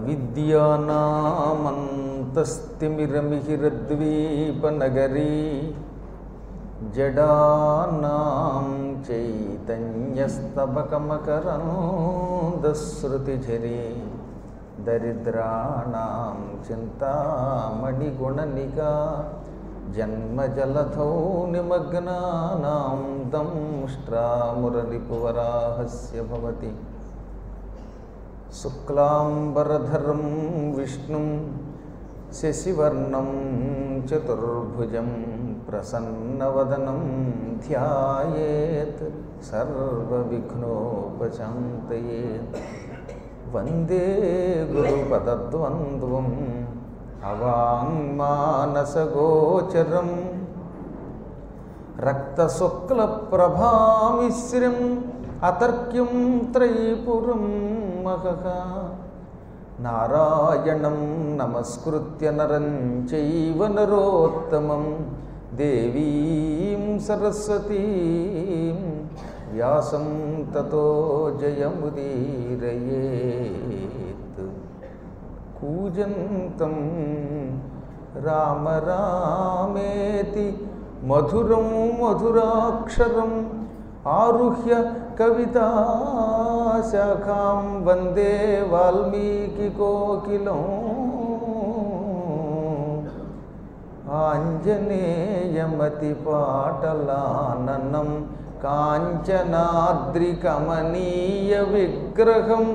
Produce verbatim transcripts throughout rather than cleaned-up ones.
అవిద్యానామంతస్తిమిరమిహిరద్వీపనగరీ జడానాం చైతన్యస్తబకమకరందశ్రుతిఝరీ దరిద్రాణాం చింతామణిగుణనికా జన్మజలధౌ నిమగ్నానాం దంష్ట్రామురరిపువరాహస్య భవతి. శుక్లాంబరధరం విష్ణుం శశివర్ణం చతుర్భుజం ప్రసన్నవదనం ధ్యాయేత్ సర్వవిఘ్నోపశాంతయే. వందే గురుపదద్వంద్వం అవాంగ్మానసగోచరం రక్తశుక్లప్రభామిశ్రం అతర్క్యం త్రైపురం మహః. నారాయణం నమస్కృత్య నరం చైవ నరోత్తమం దేవీం సరస్వతీం వ్యాసం తతో జయముదీరయేత్. కూజంతం రామ రామేతి మధురం మధురాక్షరం ఆరుహ్య కవితాశాఖాం వందే వాల్మీకికోకిలం. ఆంజనేయమతిపాటలాననం కాంచనాద్రికమనీయ విగ్రహం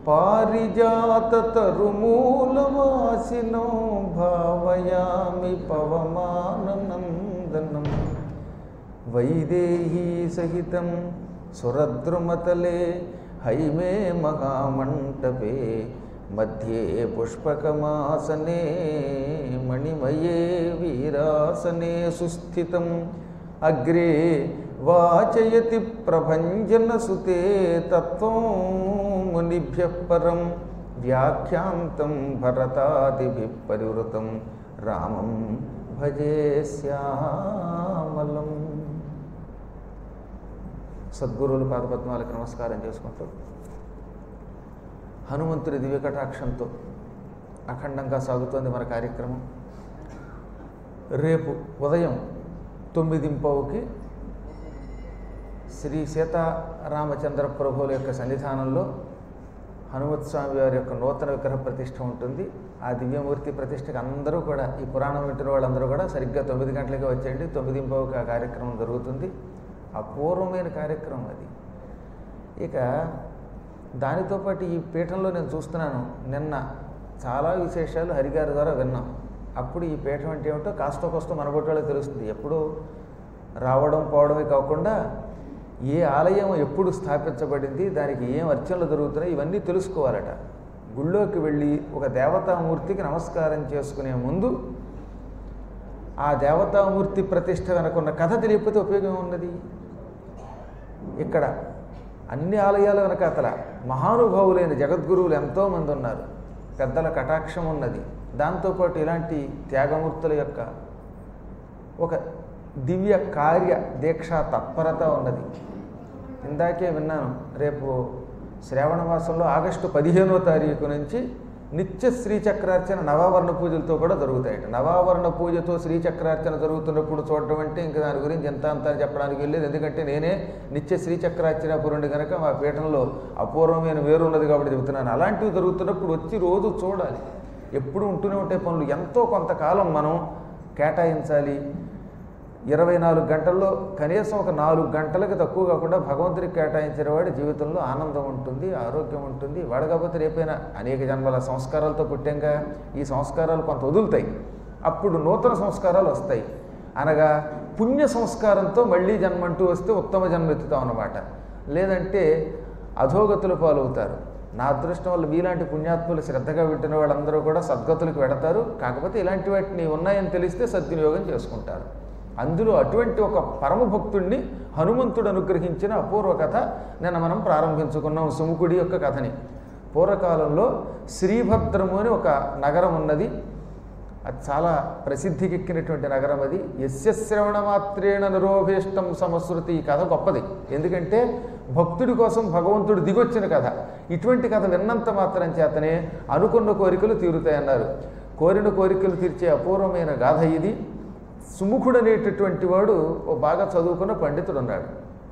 పారిజాతతరుమూలవాసినో భావయామి పవమాననందనం. వైదేహీ సహితం సురద్రుమతలే హైమే మహామంటపే మధ్యే పుష్పకమాసనే మణిమయే వీరాసనే సుస్థితం. అగ్రే వాచయతి ప్రభంజనసుతే తత్వం మునిభ్యః పరం వ్యాఖ్యాంతం భరతాదిభిః పరివృతం రామం భజే శ్యామలం. సద్గురువుల పాదపద్మాలకు నమస్కారం చేసుకుంటూ హనుమంతుడి దివ్యకటాక్షంతో అఖండంగా సాగుతోంది మన కార్యక్రమం. రేపు ఉదయం తొమ్మిదింపావుకి శ్రీ సీతారామచంద్ర ప్రభువుల యొక్క సన్నిధానంలో హనుమత్స్వామి వారి యొక్క నూతన విగ్రహ ప్రతిష్ఠ ఉంటుంది. ఆ దివ్యమూర్తి ప్రతిష్టకు అందరూ కూడా, ఈ పురాణం వింటున్న వాళ్ళందరూ కూడా సరిగ్గా తొమ్మిది గంటలకే వచ్చేయండి. తొమ్మిదింపావుకి ఆ కార్యక్రమం జరుగుతుంది. అపూర్వమైన కార్యక్రమం అది. ఇక దానితో పాటు ఈ పీఠంలో నేను చూస్తున్నాను, నిన్న చాలా విశేషాలు హరిగారి ద్వారా విన్నాం. అప్పుడు ఈ పీఠం అంటే ఏమిటో కాస్త కోస్త మనబొట్టాలో తెలుస్తుంది. ఎప్పుడు రావడం పోవడమే కాకుండా ఏ ఆలయం ఎప్పుడు స్థాపించబడింది, దానికి ఏం అర్చనలు జరుగుతున్నాయి, ఇవన్నీ తెలుసుకోవాలట. గుళ్ళోకి వెళ్ళి ఒక దేవతామూర్తికి నమస్కారం చేసుకునే ముందు ఆ దేవతామూర్తి ప్రతిష్ఠ వెనకున్న కథ తెలియకపోతే ఉపయోగం ఉన్నది. ఇక్కడ అన్ని ఆలయాల వెనక అతల మహానుభావులైన జగద్గురువులు ఎంతోమంది ఉన్నారు. పెద్దల కటాక్షం ఉన్నది. దాంతోపాటు ఇలాంటి త్యాగమూర్తుల యొక్క ఒక దివ్య కార్య దీక్షా తత్పరత ఉన్నది. ఇందాకే విన్నాను, రేపు శ్రావణ మాసంలో ఆగస్టు పదిహేనో తారీఖు నుంచి నిత్య శ్రీచక్రార్చన నవావరణ పూజలతో కూడా జరుగుతాయట. నవావరణ పూజతో శ్రీచక్రార్చన జరుగుతున్నప్పుడు చూడటం అంటే ఇంక దాని గురించి ఎంత అంత అని చెప్పడానికి వెళ్ళలేదు. ఎందుకంటే నేనే నిత్య శ్రీచక్రార్చన పురుండి కనుక మా పీఠంలో అపూర్వమైన వేరు ఉన్నది కాబట్టి చెబుతున్నాను. అలాంటివి జరుగుతున్నప్పుడు వచ్చి రోజు చూడాలి. ఎప్పుడు ఉంటూనే ఉంటే పనులు ఎంతో కొంతకాలం మనం కేటాయించాలి. ఇరవై నాలుగు గంటల్లో కనీసం ఒక నాలుగు గంటలకు తక్కువ కాకుండా భగవంతుడికి కేటాయించిన వాడి జీవితంలో ఆనందం ఉంటుంది, ఆరోగ్యం ఉంటుంది. వాడు కాకపోతే రేపైనా అనేక జన్మల సంస్కారాలతో పుట్టాక ఈ సంస్కారాలు కొంత వదులుతాయి. అప్పుడు నూతన సంస్కారాలు వస్తాయి. అనగా పుణ్య సంస్కారంతో మళ్ళీ జన్మంటూ వస్తే ఉత్తమ జన్మ ఎత్తుతాం అన్నమాట. లేదంటే అధోగతుల పాలవుతారు. నా అదృష్టం వల్ల మీలాంటి పుణ్యాత్ములు శ్రద్ధగా వింటున్న వాళ్ళందరూ కూడా సద్గతులకు వెడతారు. కాకపోతే ఇలాంటి వాటిని ఉన్నాయని తెలిస్తే సద్వినియోగం చేసుకుంటారు. అందులో అటువంటి ఒక పరమభక్తుడిని హనుమంతుడు అనుగ్రహించిన అపూర్వ కథ నిన్న మనం ప్రారంభించుకున్నాం. సుముఖుడి యొక్క కథని. పూర్వకాలంలో శ్రీభద్రము అని ఒక నగరం ఉన్నది. అది చాలా ప్రసిద్ధికెక్కినటువంటి నగరం అది. యస్య శ్రవణ మాత్రేణ నిరోభేష్టం సమశ్రుతి. ఈ కథ గొప్పది, ఎందుకంటే భక్తుడి కోసం భగవంతుడు దిగొచ్చిన కథ. ఇటువంటి కథ విన్నంత మాత్రం చేతనే అనుకున్న కోరికలు తీరుతాయన్నారు. కోరిన కోరికలు తీర్చే అపూర్వమైన గాథ ఇది. సుముఖుడు అనేటటువంటి వాడు ఓ బాగా చదువుకున్న పండితుడు ఉన్నాడు.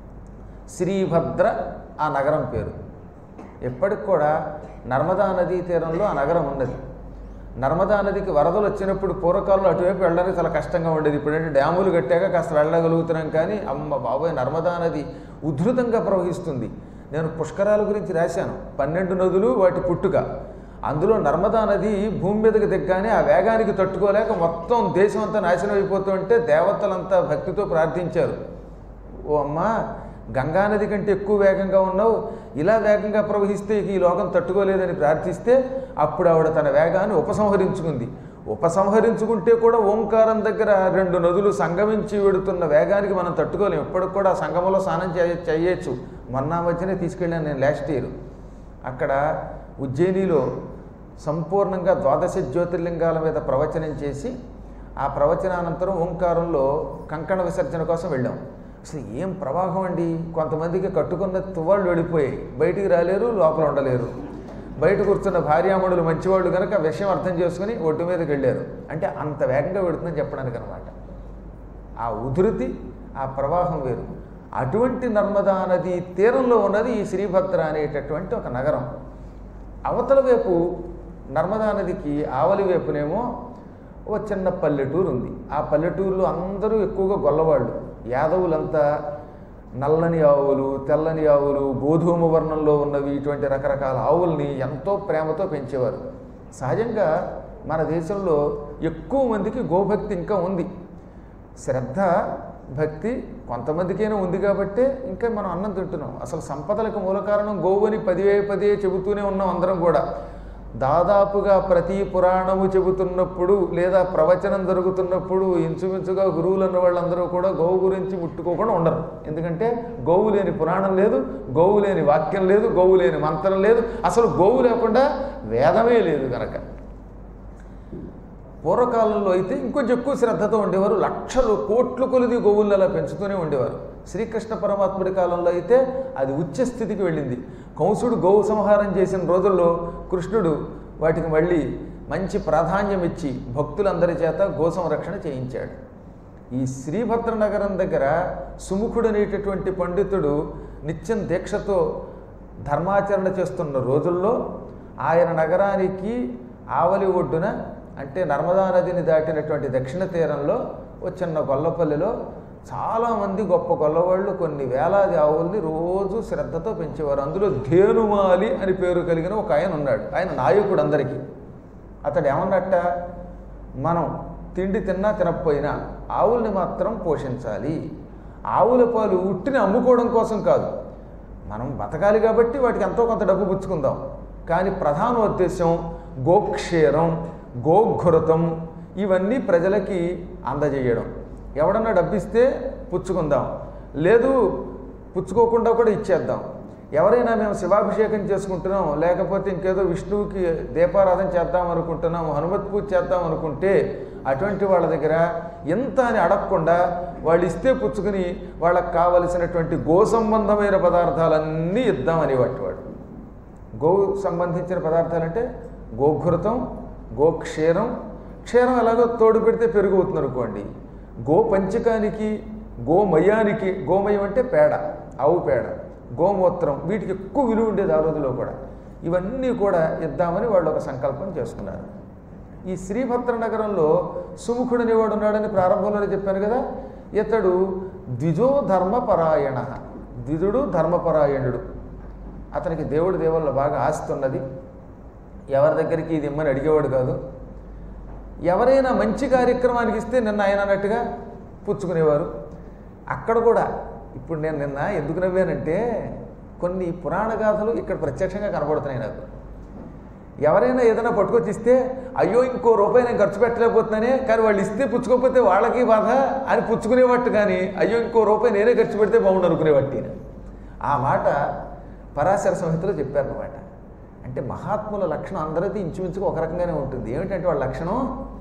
శ్రీభద్ర ఆ నగరం పేరు. ఎప్పటికి కూడా నర్మదా నదీ తీరంలో ఆ నగరం ఉన్నది. నర్మదా నదికి వరదలు వచ్చినప్పుడు పూర్వకాలంలో అటువైపు వెళ్ళడానికి చాలా కష్టంగా ఉండేది. ఇప్పుడంటే డ్యాములు కట్టాక కాస్త వెళ్ళగలుగుతున్నాం. కానీ అమ్మ బాబోయ్, నర్మదా నది ఉధృతంగా ప్రవహిస్తుంది. నేను పుష్కరాల గురించి రాశాను, పన్నెండు నదులు వాటి పుట్టుక. అందులో నర్మదా నది భూమి మీదకి దిగ్గానే ఆ వేగానికి తట్టుకోలేక మొత్తం దేశం అంతా నాశనం అయిపోతుంటే దేవతలంతా భక్తితో ప్రార్థించారు, ఓ అమ్మ గంగానది కంటే ఎక్కువ వేగంగా ఉన్నావు, ఇలా వేగంగా ప్రవహిస్తే ఈ లోకం తట్టుకోలేదని ప్రార్థిస్తే అప్పుడు ఆవిడ తన వేగాన్ని ఉపసంహరించుకుంది. ఉపసంహరించుకుంటే కూడా ఓంకారం దగ్గర రెండు నదులు సంగమించి వెడుతున్న వేగానికి మనం తట్టుకోలేము. ఇప్పటికి కూడా సంగమంలో స్నానం చేయ చేయొచ్చు. మొన్న మధ్యనే తీసుకెళ్ళాను నేను లాస్ట్ ఇయర్. అక్కడ ఉజ్జయినిలో సంపూర్ణంగా ద్వాదశ జ్యోతిర్లింగాల మీద ప్రవచనం చేసి ఆ ప్రవచనానంతరం ఓంకారంలో కంకణ విసర్జన కోసం వెళ్ళాం. అసలు ఏం ప్రవాహం అండి! కొంతమందికి కట్టుకున్న తువ్వాళ్ళు వెళ్ళిపోయాయి, బయటికి రాలేరు, లోపల ఉండలేరు. బయట కూర్చున్న భార్యామణులు మంచివాళ్ళు కనుక విషయం అర్థం చేసుకుని ఒడ్డు మీదకి వెళ్ళారు. అంటే అంత వేగంగా పెడుతుందని చెప్పడానికి అనమాట. ఆ ఉధృతి, ఆ ప్రవాహం వేరు. అటువంటి నర్మదా నది తీరంలో ఉన్నది ఈ శ్రీభద్ర అనేటటువంటి ఒక నగరం. అవతల వైపు నర్మదా నదికి ఆవలి వైపునేమో ఓ చిన్న పల్లెటూరు ఉంది. ఆ పల్లెటూరులో అందరూ ఎక్కువగా గొల్లవాళ్ళు. యాదవులంతా నల్లని ఆవులు, తెల్లని ఆవులు, గోధుమ వర్ణంలో ఉన్నవి, ఇటువంటి రకరకాల ఆవుల్ని ఎంతో ప్రేమతో పెంచేవారు. సహజంగా మన దేశంలో ఎక్కువ మందికి గోభక్తి ఇంకా ఉంది. శ్రద్ధ భక్తి కొంతమందికైనా ఉంది కాబట్టే ఇంకా మనం అన్నం తింటున్నాం. అసలు సంపదలకు మూల కారణం గోవు అని పదివే పదే చెబుతూనే ఉన్నాం అందరం కూడా. దాదాపుగా ప్రతి పురాణము చెబుతున్నప్పుడు లేదా ప్రవచనం జరుగుతున్నప్పుడు ఇంచుమించుగా గురువులు అన్న వాళ్ళందరూ కూడా గోవు గురించి ముట్టుకోకుండా ఉండరు. ఎందుకంటే గోవు లేని పురాణం లేదు, గోవు లేని వాక్యం లేదు, గోవు లేని మంత్రం లేదు, అసలు గోవు లేకుండా వేదమే లేదు కనుక. పూర్వకాలంలో అయితే ఇంకొంచెం ఎక్కువ శ్రద్ధతో ఉండేవారు. లక్షలు కోట్లు కొలిది గోవులు అలా పెంచుతూనే ఉండేవారు. శ్రీకృష్ణ పరమాత్ముడి కాలంలో అయితే అది ఉచ్చ స్థితికి వెళ్ళింది. కంసుడు గోవు సంహారం చేసిన రోజుల్లో కృష్ణుడు వాటికి మళ్ళీ మంచి ప్రాధాన్యం ఇచ్చి భక్తులందరి చేత గో సంరక్షణ చేయించాడు. ఈ శ్రీభద్ర నగరం దగ్గర సుముఖుడు అనేటటువంటి పండితుడు నిత్యం దీక్షతో ధర్మాచరణ చేస్తున్న రోజుల్లో ఆయన నగరానికి ఆవలి ఒడ్డున, అంటే నర్మదా నదిని దాటినటువంటి దక్షిణ తీరంలో ఓ చిన్న గొల్లపల్లిలో చాలామంది గొప్ప గొల్లవాళ్ళు కొన్ని వేలాది ఆవుల్ని రోజు శ్రద్ధతో పెంచేవారు. అందులో ధేనుమాలి అని పేరు కలిగిన ఒక ఆయన ఉన్నాడు. ఆయన నాయకుడు అందరికీ. అతడు ఏమన్నట్ట, మనం తిండి తిన్నా తినకపోయినా ఆవుల్ని మాత్రం పోషించాలి. ఆవుల పాలు ఉట్టిని అమ్ముకోవడం కోసం కాదు, మనం బతకాలి కాబట్టి వాటికి ఎంతో కొంత డబ్బు పుచ్చుకుందాం. కానీ ప్రధాన ఉద్దేశం గోక్షేరం, గోఘృతం ఇవన్నీ ప్రజలకి అందజేయడం. ఎవడన్నా డబ్బిస్తే పుచ్చుకుందాం, లేదు పుచ్చుకోకుండా కూడా ఇచ్చేద్దాం. ఎవరైనా మేము శివాభిషేకం చేసుకుంటున్నాం, లేకపోతే ఇంకేదో విష్ణువుకి దీపారాధన చేద్దాం అనుకుంటున్నాం, హనుమత్ పూజ చేద్దాం అనుకుంటే అటువంటి వాళ్ళ దగ్గర ఎంత అని అడగకుండా వాళ్ళు ఇస్తే పుచ్చుకుని వాళ్ళకి కావలసినటువంటి గో సంబంధమైన పదార్థాలన్నీ ఇద్దామని వాటివాడు. గో సంబంధించిన పదార్థాలంటే గోఘృతం, గోక్షీరం. క్షీరం ఎలాగో తోడు పెడితే పెరుగు అవుతుంది అనుకోండి. గో పంచకానికి, గోమయానికి, గోమయం అంటే పేడ, ఆవు పేడ, గోమూత్రం, వీటికి ఎక్కువ విలువ ఉండేది ఆ రోజులో కూడా. ఇవన్నీ కూడా ఇద్దామని వాళ్ళు ఒక సంకల్పం చేసుకున్నారు. ఈ శ్రీభద్ర నగరంలో సుముఖుడు అనేవాడు ఉన్నాడని ప్రారంభంలోనే చెప్పాను కదా. ఇతడు ద్విజో ధర్మపరాయణ, ద్విజుడు ధర్మపరాయణుడు. అతనికి దేవుడి దేవుళ్ళ బాగా ఆస్తి ఉన్నది. ఎవరి దగ్గరికి ఇది ఇమ్మని అడిగేవాడు కాదు. ఎవరైనా మంచి కార్యక్రమానికి ఇస్తే నిన్న ఆయన అన్నట్టుగా పుచ్చుకునేవారు. అక్కడ కూడా ఇప్పుడు నేను నిన్న ఎందుకు నవ్వానంటే కొన్ని పురాణ గాథలు ఇక్కడ ప్రత్యక్షంగా కనబడుతున్నాయి నాకు. ఎవరైనా ఏదైనా పట్టుకొచ్చి ఇస్తే అయ్యో ఇంకో రూపాయి నేను ఖర్చు పెట్టలేకపోతున్నానే, కానీ వాళ్ళు ఇస్తే పుచ్చుకోకపోతే వాళ్ళకి బాధ అని పుచ్చుకునేవాట్టు, కానీ అయ్యో ఇంకో రూపాయి నేనే ఖర్చు పెడితే బాగుండు అనుకునేవాట్టి. ఆ మాట పరాశర సంహితలో చెప్పారన్నమాట. అంటే మహాత్ముల లక్షణం అందరిది ఇంచుమించుగా ఒక రకంగానే ఉంటుంది. ఏమిటంటే వాళ్ళ లక్షణం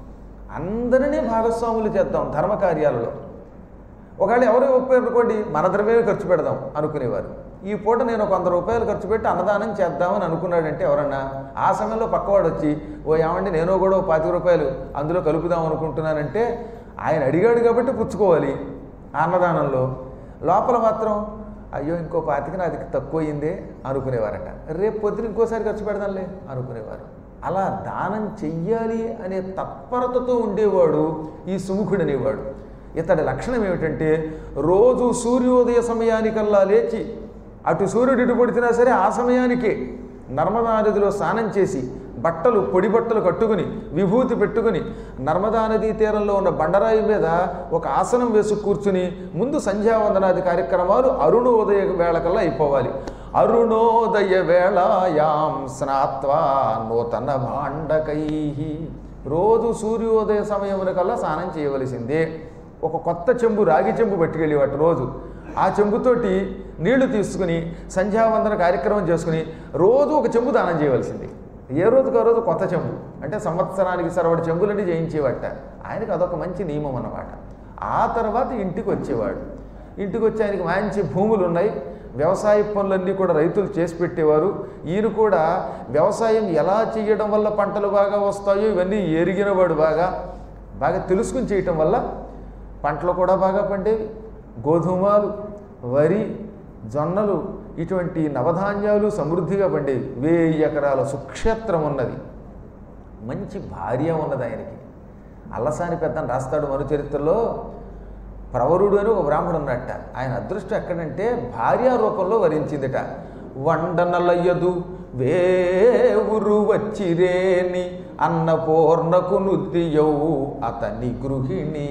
అందరినీ భాగస్వాములు చేద్దాం ధర్మకార్యాలలో. ఒకవేళ ఎవరు ఒప్పారు అనుకోండి, మన ద్రవ్యమే ఖర్చు పెడదాం అనుకునేవారు. ఈ పూట నేను ఒక వంద రూపాయలు ఖర్చు పెట్టి అన్నదానం చేద్దామని అనుకున్నాడంటే ఎవరన్నా, ఆ సమయంలో పక్కవాడు వచ్చి ఓ ఏమండి నేను కూడా ఓ పాతిక రూపాయలు అందులో కలుపుదాం అనుకుంటున్నానంటే ఆయన అడిగాడు కాబట్టి పుచ్చుకోవాలి ఆ అన్నదానంలో. లోపల మాత్రం అయ్యో ఇంకో పాతిక నాది తక్కువ అయిందే అనుకునేవారట. రేపు పొద్దున ఇంకోసారి ఖర్చు పెడదాంలే అనుకునేవారు. అలా దానం చెయ్యాలి అనే తత్పరతతో ఉండేవాడు ఈ సుముఖుడు అనేవాడు. ఇతడి లక్షణం ఏమిటంటే రోజు సూర్యోదయ సమయానికల్లా లేచి అటు సూర్యుడు ఇటు పడిచినా సరే ఆ సమయానికే నర్మదా నదిలో స్నానం చేసి బట్టలు పొడి బట్టలు కట్టుకుని విభూతి పెట్టుకుని నర్మదా నదీ తీరంలో ఉన్న బండరాయి మీద ఒక ఆసనం వేసి కూర్చుని ముందు సంధ్యావందనాది కార్యక్రమాలు అరుణోదయ వేళకల్లా అయిపోవాలి. అరుణోదయ వేళాయాం స్నాత్వా నూతన భాండకై, రోజు సూర్యోదయ సమయమునకల్లా స్నానం చేయవలసిందే. ఒక కొత్త చెంబు రాగి చెంబు పట్టుకెళ్ళేవాటి రోజు. ఆ చెంబుతోటి నీళ్లు తీసుకుని సంధ్యావందన కార్యక్రమం చేసుకుని రోజు ఒక చెంబు దానం చేయవలసింది. ఏ రోజుకు ఆ రోజు కొత్త చెంబు, అంటే సంవత్సరానికి సరవడి చెంబులన్నీ చేయించేవాట. ఆయనకు అదొక మంచి నియమం అన్నమాట. ఆ తర్వాత ఇంటికి వచ్చేవాడు. ఇంటికి వచ్చి ఆయనకి మంచి భూములు ఉన్నాయి, వ్యవసాయ పనులన్నీ కూడా రైతులు చేసి పెట్టేవారు. ఈయన కూడా వ్యవసాయం ఎలా చేయడం వల్ల పంటలు బాగా వస్తాయో ఇవన్నీ ఎరిగినవాడు, బాగా బాగా తెలుసుకుని చేయటం వల్ల పంటలు కూడా బాగా పండేవి. గోధుమలు, వరి, జొన్నలు ఇటువంటి నవధాన్యాలు సమృద్ధిగా పండేవి. వెయ్యి ఎకరాల సుక్షేత్రం ఉన్నది, మంచి భార్య ఉన్నది ఆయనకి. అల్లసాని పెద్దని రాస్తాడు మనుచరిత్రలో. ప్రవరుడు అని ఒక బ్రాహ్మడు ఉన్నట్ట. ఆయన అదృష్టం ఎక్కడంటే భార్యా రూపంలో వరించిందిట. వండనలయ్యదు వేవురు వచ్చిరేని అన్నపూర్ణకు నుద్దియవు అతని గృహిణి,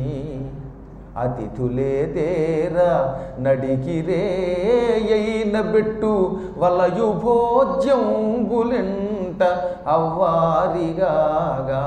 అతిథులే తేరా నడికిరేయైన బెట్టు వలయు భోజ్యంబులెంట అవ్వారిగాగా.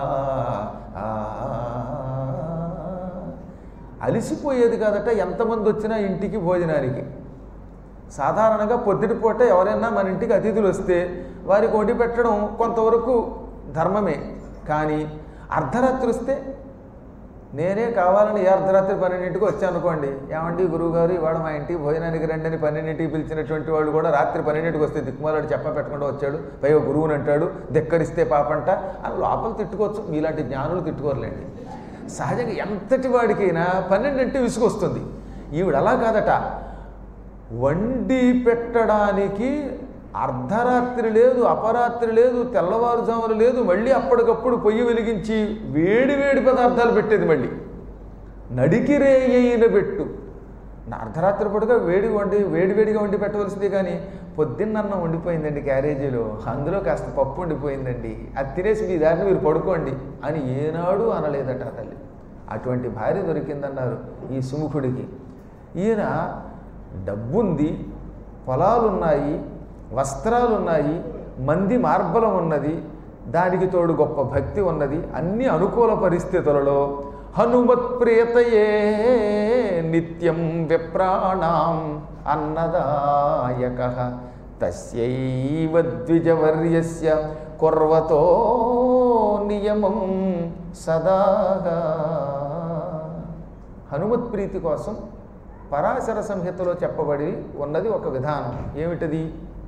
అలిసిపోయేది కాదట ఎంతమంది వచ్చినా ఇంటికి భోజనానికి. సాధారణంగా పొద్దుటిపూట ఎవరైనా మన ఇంటికి అతిథులు వస్తే వారికి వండి పెట్టడం కొంతవరకు ధర్మమే. కానీ అర్ధరాత్రి వస్తే, నేనే కావాలని ఏ అర్ధరాత్రి పన్నెండింటికి వచ్చాను అనుకోండి, ఏమండి గురువుగారు ఇవాళ మా ఇంటికి భోజనానికి రండి అని పన్నెండింటికి పిలిచినటువంటి వాళ్ళు కూడా రాత్రి పన్నెండింటికి వస్తే దిక్కుమాలాడు చెప్ప పెట్టకుండా వచ్చాడు, పైగా గురువుని అంటాడు, ధిక్కరిస్తే పాపంట అని లోపల తిట్టుకోవచ్చు. మీలాంటి జ్ఞానులు తిట్టుకోరులేండి. సహజంగా ఎంతటి వాడికైనా పన్నెండింటి విసుగొస్తుంది. ఈవిడ అలా కాదట, వండి పెట్టడానికి అర్ధరాత్రి లేదు, అపరాత్రి లేదు, తెల్లవారుజాములు లేదు, మళ్ళీ అప్పటికప్పుడు పొయ్యి వెలిగించి వేడి వేడి పదార్థాలు పెట్టేది. మళ్ళీ నడికిరేయైన పెట్టు, అర్ధరాత్రి పూటగా వేడి వండి వేడివేడిగా వండి పెట్టవలసింది. కానీ పొద్దున్నన్నం వండిపోయిందండి క్యారేజీలో, అందులో కాస్త పప్పు వండిపోయిందండి, అది తినేసి మీ దారిని మీరు పడుకోండి అని ఏనాడు అనలేదట తల్లి. అటువంటి భార్య దొరికిందన్నారు ఈ సుముఖుడికి. ఈయన డబ్బుంది, పొలాలున్నాయి, వస్త్రాలున్నాయి, మంది మార్బలం ఉన్నది, దానికి తోడు గొప్ప భక్తి ఉన్నది. అన్ని అనుకూల పరిస్థితులలో హనుమత్ప్రియతయే నిత్యం విప్రాణాం అన్నదాయకః తస్యైవ ద్విజవర్యస్య కుర్వతో నియమం సదా. హనుమత్ప్రీతి కోసం పరాశర సంహితలో చెప్పబడి ఉన్నది ఒక విధానం. ఏమిటది?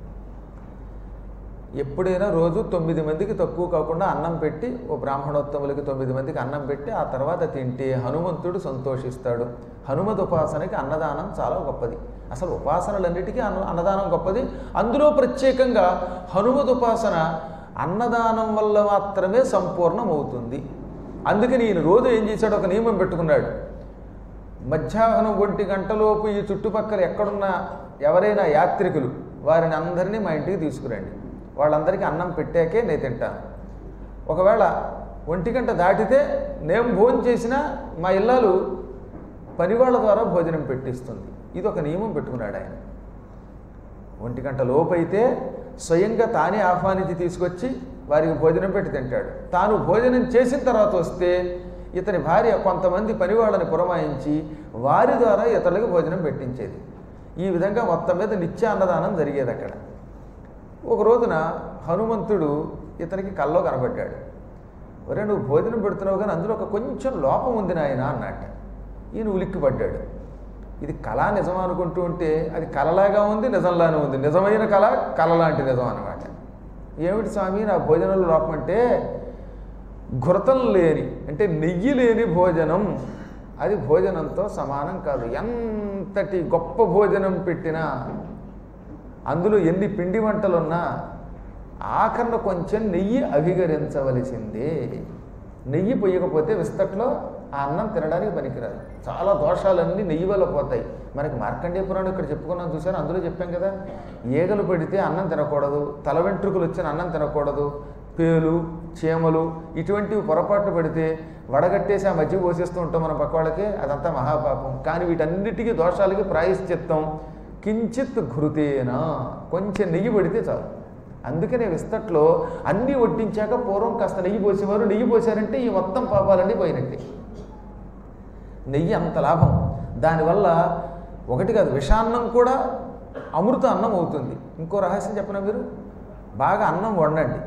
ఎప్పుడైనా రోజు తొమ్మిది మందికి తక్కువ కాకుండా అన్నం పెట్టి, ఓ బ్రాహ్మణోత్తములకి తొమ్మిది మందికి అన్నం పెట్టి ఆ తర్వాత తింటే హనుమంతుడు సంతోషిస్తాడు. హనుమద్ ఉపాసనకి అన్నదానం చాలా గొప్పది. అసలు ఉపాసనలన్నిటికీ అన్న అన్నదానం గొప్పది. అందులో ప్రత్యేకంగా హనుమద్ ఉపాసన అన్నదానం వల్ల మాత్రమే సంపూర్ణమవుతుంది. అందుకని ఈయన రోజు ఏం చేశాడు, ఒక నియమం పెట్టుకున్నాడు. మధ్యాహ్నం ఒంటి గంటలోపు ఈ చుట్టుపక్కల ఎక్కడున్నా ఎవరైనా యాత్రికులు వారిని అందరినీ మా ఇంటికి తీసుకురండి, వాళ్ళందరికీ అన్నం పెట్టాకే నేను తింటాను. ఒకవేళ ఒంటి గంట దాటితే నేను భోజనం చేసినా మా ఇల్లాలు పనివాళ్ళ ద్వారా భోజనం పెట్టిస్తుంది. ఇది ఒక నియమం పెట్టుకున్నాడు ఆయన. ఒంటి గంట లోపు అయితే స్వయంగా తానే ఆహ్వానించి తీసుకొచ్చి వారికి భోజనం పెట్టి తింటాడు. తాను భోజనం చేసిన తర్వాత వస్తే ఇతని భార్య కొంతమంది పనివాళ్ళని పురమాయించి వారి ద్వారా ఇతరులకు భోజనం పెట్టించేది. ఈ విధంగా మొత్తం మీద నిత్య అన్నదానం జరిగేది అక్కడ. ఒక రోజున హనుమంతుడు ఇతనికి కల్లో కనబడ్డాడు. ఒరే నువ్వు భోజనం పెడుతున్నావు కానీ అందులో ఒక కొంచెం లోపం ఉంది నాయన అన్నట్ట. ఈయన ఉలిక్కిపడ్డాడు. ఇది కళ నిజం అనుకుంటూ ఉంటే అది కళలాగా ఉంది, నిజంలానే ఉంది. నిజమైన కళ కళ లాంటి నిజం అన్నమాట. ఏమిటి స్వామి నా భోజనంలో లోపం అంటే, ఘృతం లేని అంటే నెయ్యి లేని భోజనం అది భోజనంతో సమానం కాదు. ఎంతటి గొప్ప భోజనం పెట్టినా అందులో ఎన్ని పిండి వంటలున్నా ఆఖరణ కొంచెం నెయ్యి అభిగరించవలసిందే. నెయ్యి పొయ్యకపోతే విస్తట్లో ఆ అన్నం తినడానికి పనికిరాదు. చాలా దోషాలన్నీ నెయ్యి వల్ల పోతాయి. మనకి మార్కండేయ పురాణం ఇక్కడ చెప్పుకున్నాం చూసాను, అందులో చెప్పాం కదా, ఈగలు పడితే అన్నం తినకూడదు, తల వెంట్రుకలు వచ్చిన అన్నం తినకూడదు, పేలు చీమలు ఇటువంటివి పొరపాట్లు పడితే వడగట్టేసి ఆ మధ్య పోసేస్తూ ఉంటాం మన పక్క వాళ్ళకి, అదంతా మహాపాపం. కానీ వీటన్నిటికీ దోషాలకి ప్రాయశ్చిత్తం కించిత్ ఘృతేనా, కొంచెం నెయ్యి పడితే చాలు. అందుకనే విస్తట్లో అన్నీ వడ్డించాక పూర్వం కాస్త నెయ్యి పోసేవారు. నెయ్యి పోసారంటే ఈ మొత్తం పాపాలన్నీ పోయినట్టే. నెయ్యి అంత లాభం. దానివల్ల ఒకటి కాదు, విషాన్నం కూడా అమృత అన్నం అవుతుంది. ఇంకో రహస్యం చెప్పనా, మీరు బాగా అన్నం వండండి.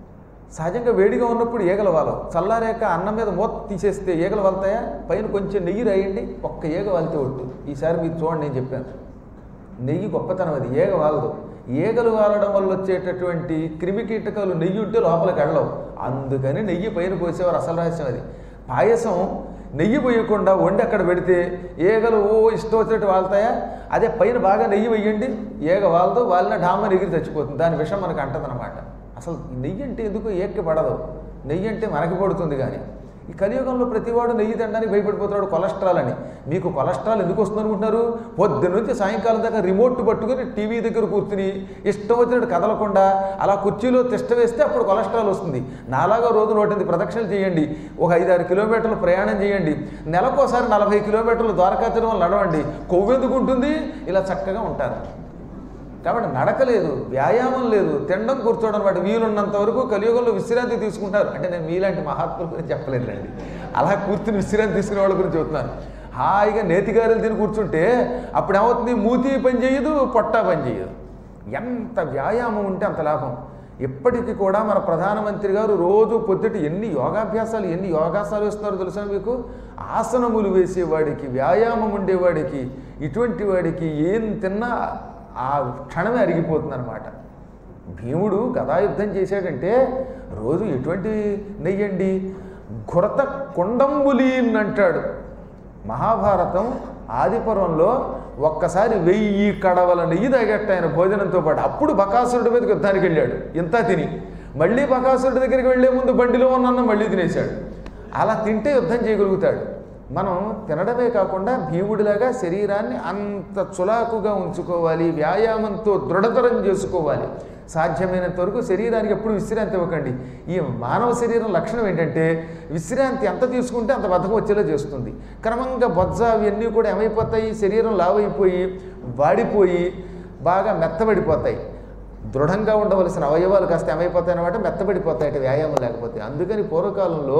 సహజంగా వేడిగా ఉన్నప్పుడు ఈగలు వాలవు. చల్లారాక అన్నం మీద మూత తీసేస్తే ఈగలు వాళ్తాయా? పైన కొంచెం నెయ్యి రాయండి, ఒక్క ఈగ వాలితే ఒట్టు. ఈసారి మీరు చూడండి, నేను చెప్పాను నెయ్యి గొప్పతనం అది. ఈగ వాలదు. ఈగలు వాలడం వల్ల వచ్చేటటువంటి క్రిమి కీటకాలు నెయ్యి ఉంటే లోపలికి వెళ్ళవు. అందుకని నెయ్యి పైన పోసేవారు. అసలు రహస్యం అది. పాయసం నెయ్యి పోయకుండా వండి అక్కడ పెడితే ఈగలు ఓ ఇష్టం వచ్చినట్టు వాళ్తాయా? అదే పైన బాగా నెయ్యి వేయండి, ఈగ వాలదు, వాలిన ఢామని ఎగిరి చచ్చిపోతుంది. దాని విషయం మనకు అంటదనమాట. అసలు నెయ్యి అంటే ఎందుకు ఏక్కి పడదు. నెయ్యి అంటే మనకి పడుతుంది. కానీ ఈ కలియుగంలో ప్రతివాడు నెయ్యి తినడానికి భయపడిపోతున్నాడు, కొలెస్ట్రాల్ అని. మీకు కొలెస్ట్రాల్ ఎందుకు వస్తుంది అనుకుంటున్నారు? పొద్దున్న నుంచి సాయంకాలం దాకా రిమోట్ పట్టుకుని టీవీ దగ్గర కూర్చుని ఇష్టం వచ్చినట్టు కదలకుండా అలా కుర్చీలో తిష్ట వేస్తే అప్పుడు కొలెస్ట్రాల్ వస్తుంది. నాలాగా రోజు నూట ఎనిమిది ప్రదక్షిణలు చేయండి, ఒక ఐదారు కిలోమీటర్లు ప్రయాణం చేయండి, నెలకోసారి నలభై కిలోమీటర్లు ద్వారకా తిరుమల నడవండి, కొవ్వెందుకు ఉంటుంది? ఇలా చక్కగా ఉంటారు. కాబట్టి నడకలేదు, వ్యాయామం లేదు, తినడం కూర్చోవడం అనమాట. వీలున్నంత వరకు కలియుగంలో విశ్రాంతి తీసుకుంటారు. అంటే నేను మీలాంటి మహాత్ముల గురించి చెప్పలేదులేండి, అలా కూర్చుని విశ్రాంతి తీసుకునే వాళ్ళ గురించి చెబుతున్నాను. హాయిగా నేతిగారెలు తిని కూర్చుంటే అప్పుడు ఏమవుతుంది? మూతి పని చేయదు, పొట్ట పని చేయదు. ఎంత వ్యాయామం ఉంటే అంత లాభం. ఇప్పటికీ కూడా మన ప్రధానమంత్రి గారు రోజు పొద్దుటి ఎన్ని యోగాభ్యాసాలు ఎన్ని యోగాసాలు వేస్తున్నారో తెలుసా మీకు? ఆసనములు వేసేవాడికి, వ్యాయామం ఉండేవాడికి, ఇటువంటి వాడికి ఏం తిన్నా ఆ క్షణమే అరిగిపోతుంది అనమాట. భీముడు గదాయుద్ధం చేశాడంటే రోజు ఎటువంటి నెయ్యండి? ఘృత కుండంబులీన్ అంటాడు మహాభారతం ఆదిపర్వంలో. ఒక్కసారి వెయ్యి కడవల నెయ్యి తాగట్ట ఆయన భోజనంతో పాటు. అప్పుడు బకాసురుడి మీదకి యుద్ధానికి వెళ్ళాడు ఇంత తిని. మళ్ళీ బకాసురుడి దగ్గరికి వెళ్లే ముందు బండిలో ఉన్న అన్నం మళ్ళీ తినేశాడు. అలా తింటే యుద్ధం చేయగలుగుతాడు. మనం తినడమే కాకుండా భీముడిలాగా శరీరాన్ని అంత చులాకుగా ఉంచుకోవాలి, వ్యాయామంతో దృఢతరం చేసుకోవాలి. సాధ్యమైనంత వరకు శరీరానికి ఎప్పుడు విశ్రాంతి ఇవ్వకండి. ఈ మానవ శరీరం లక్షణం ఏంటంటే విశ్రాంతి ఎంత తీసుకుంటే అంత బద్ధకం వచ్చేలా చేస్తుంది. క్రమంగా బొజ్జ అవన్నీ కూడా ఏమైపోతాయి? శరీరం లావైపోయి వాడిపోయి బాగా మెత్తబడిపోతాయి. దృఢంగా ఉండవలసిన అవయవాలు కాస్త ఏమైపోతాయి అన్నమాట, మెత్తబడిపోతాయి వ్యాయామం లేకపోతే. అందుకని పూర్వకాలంలో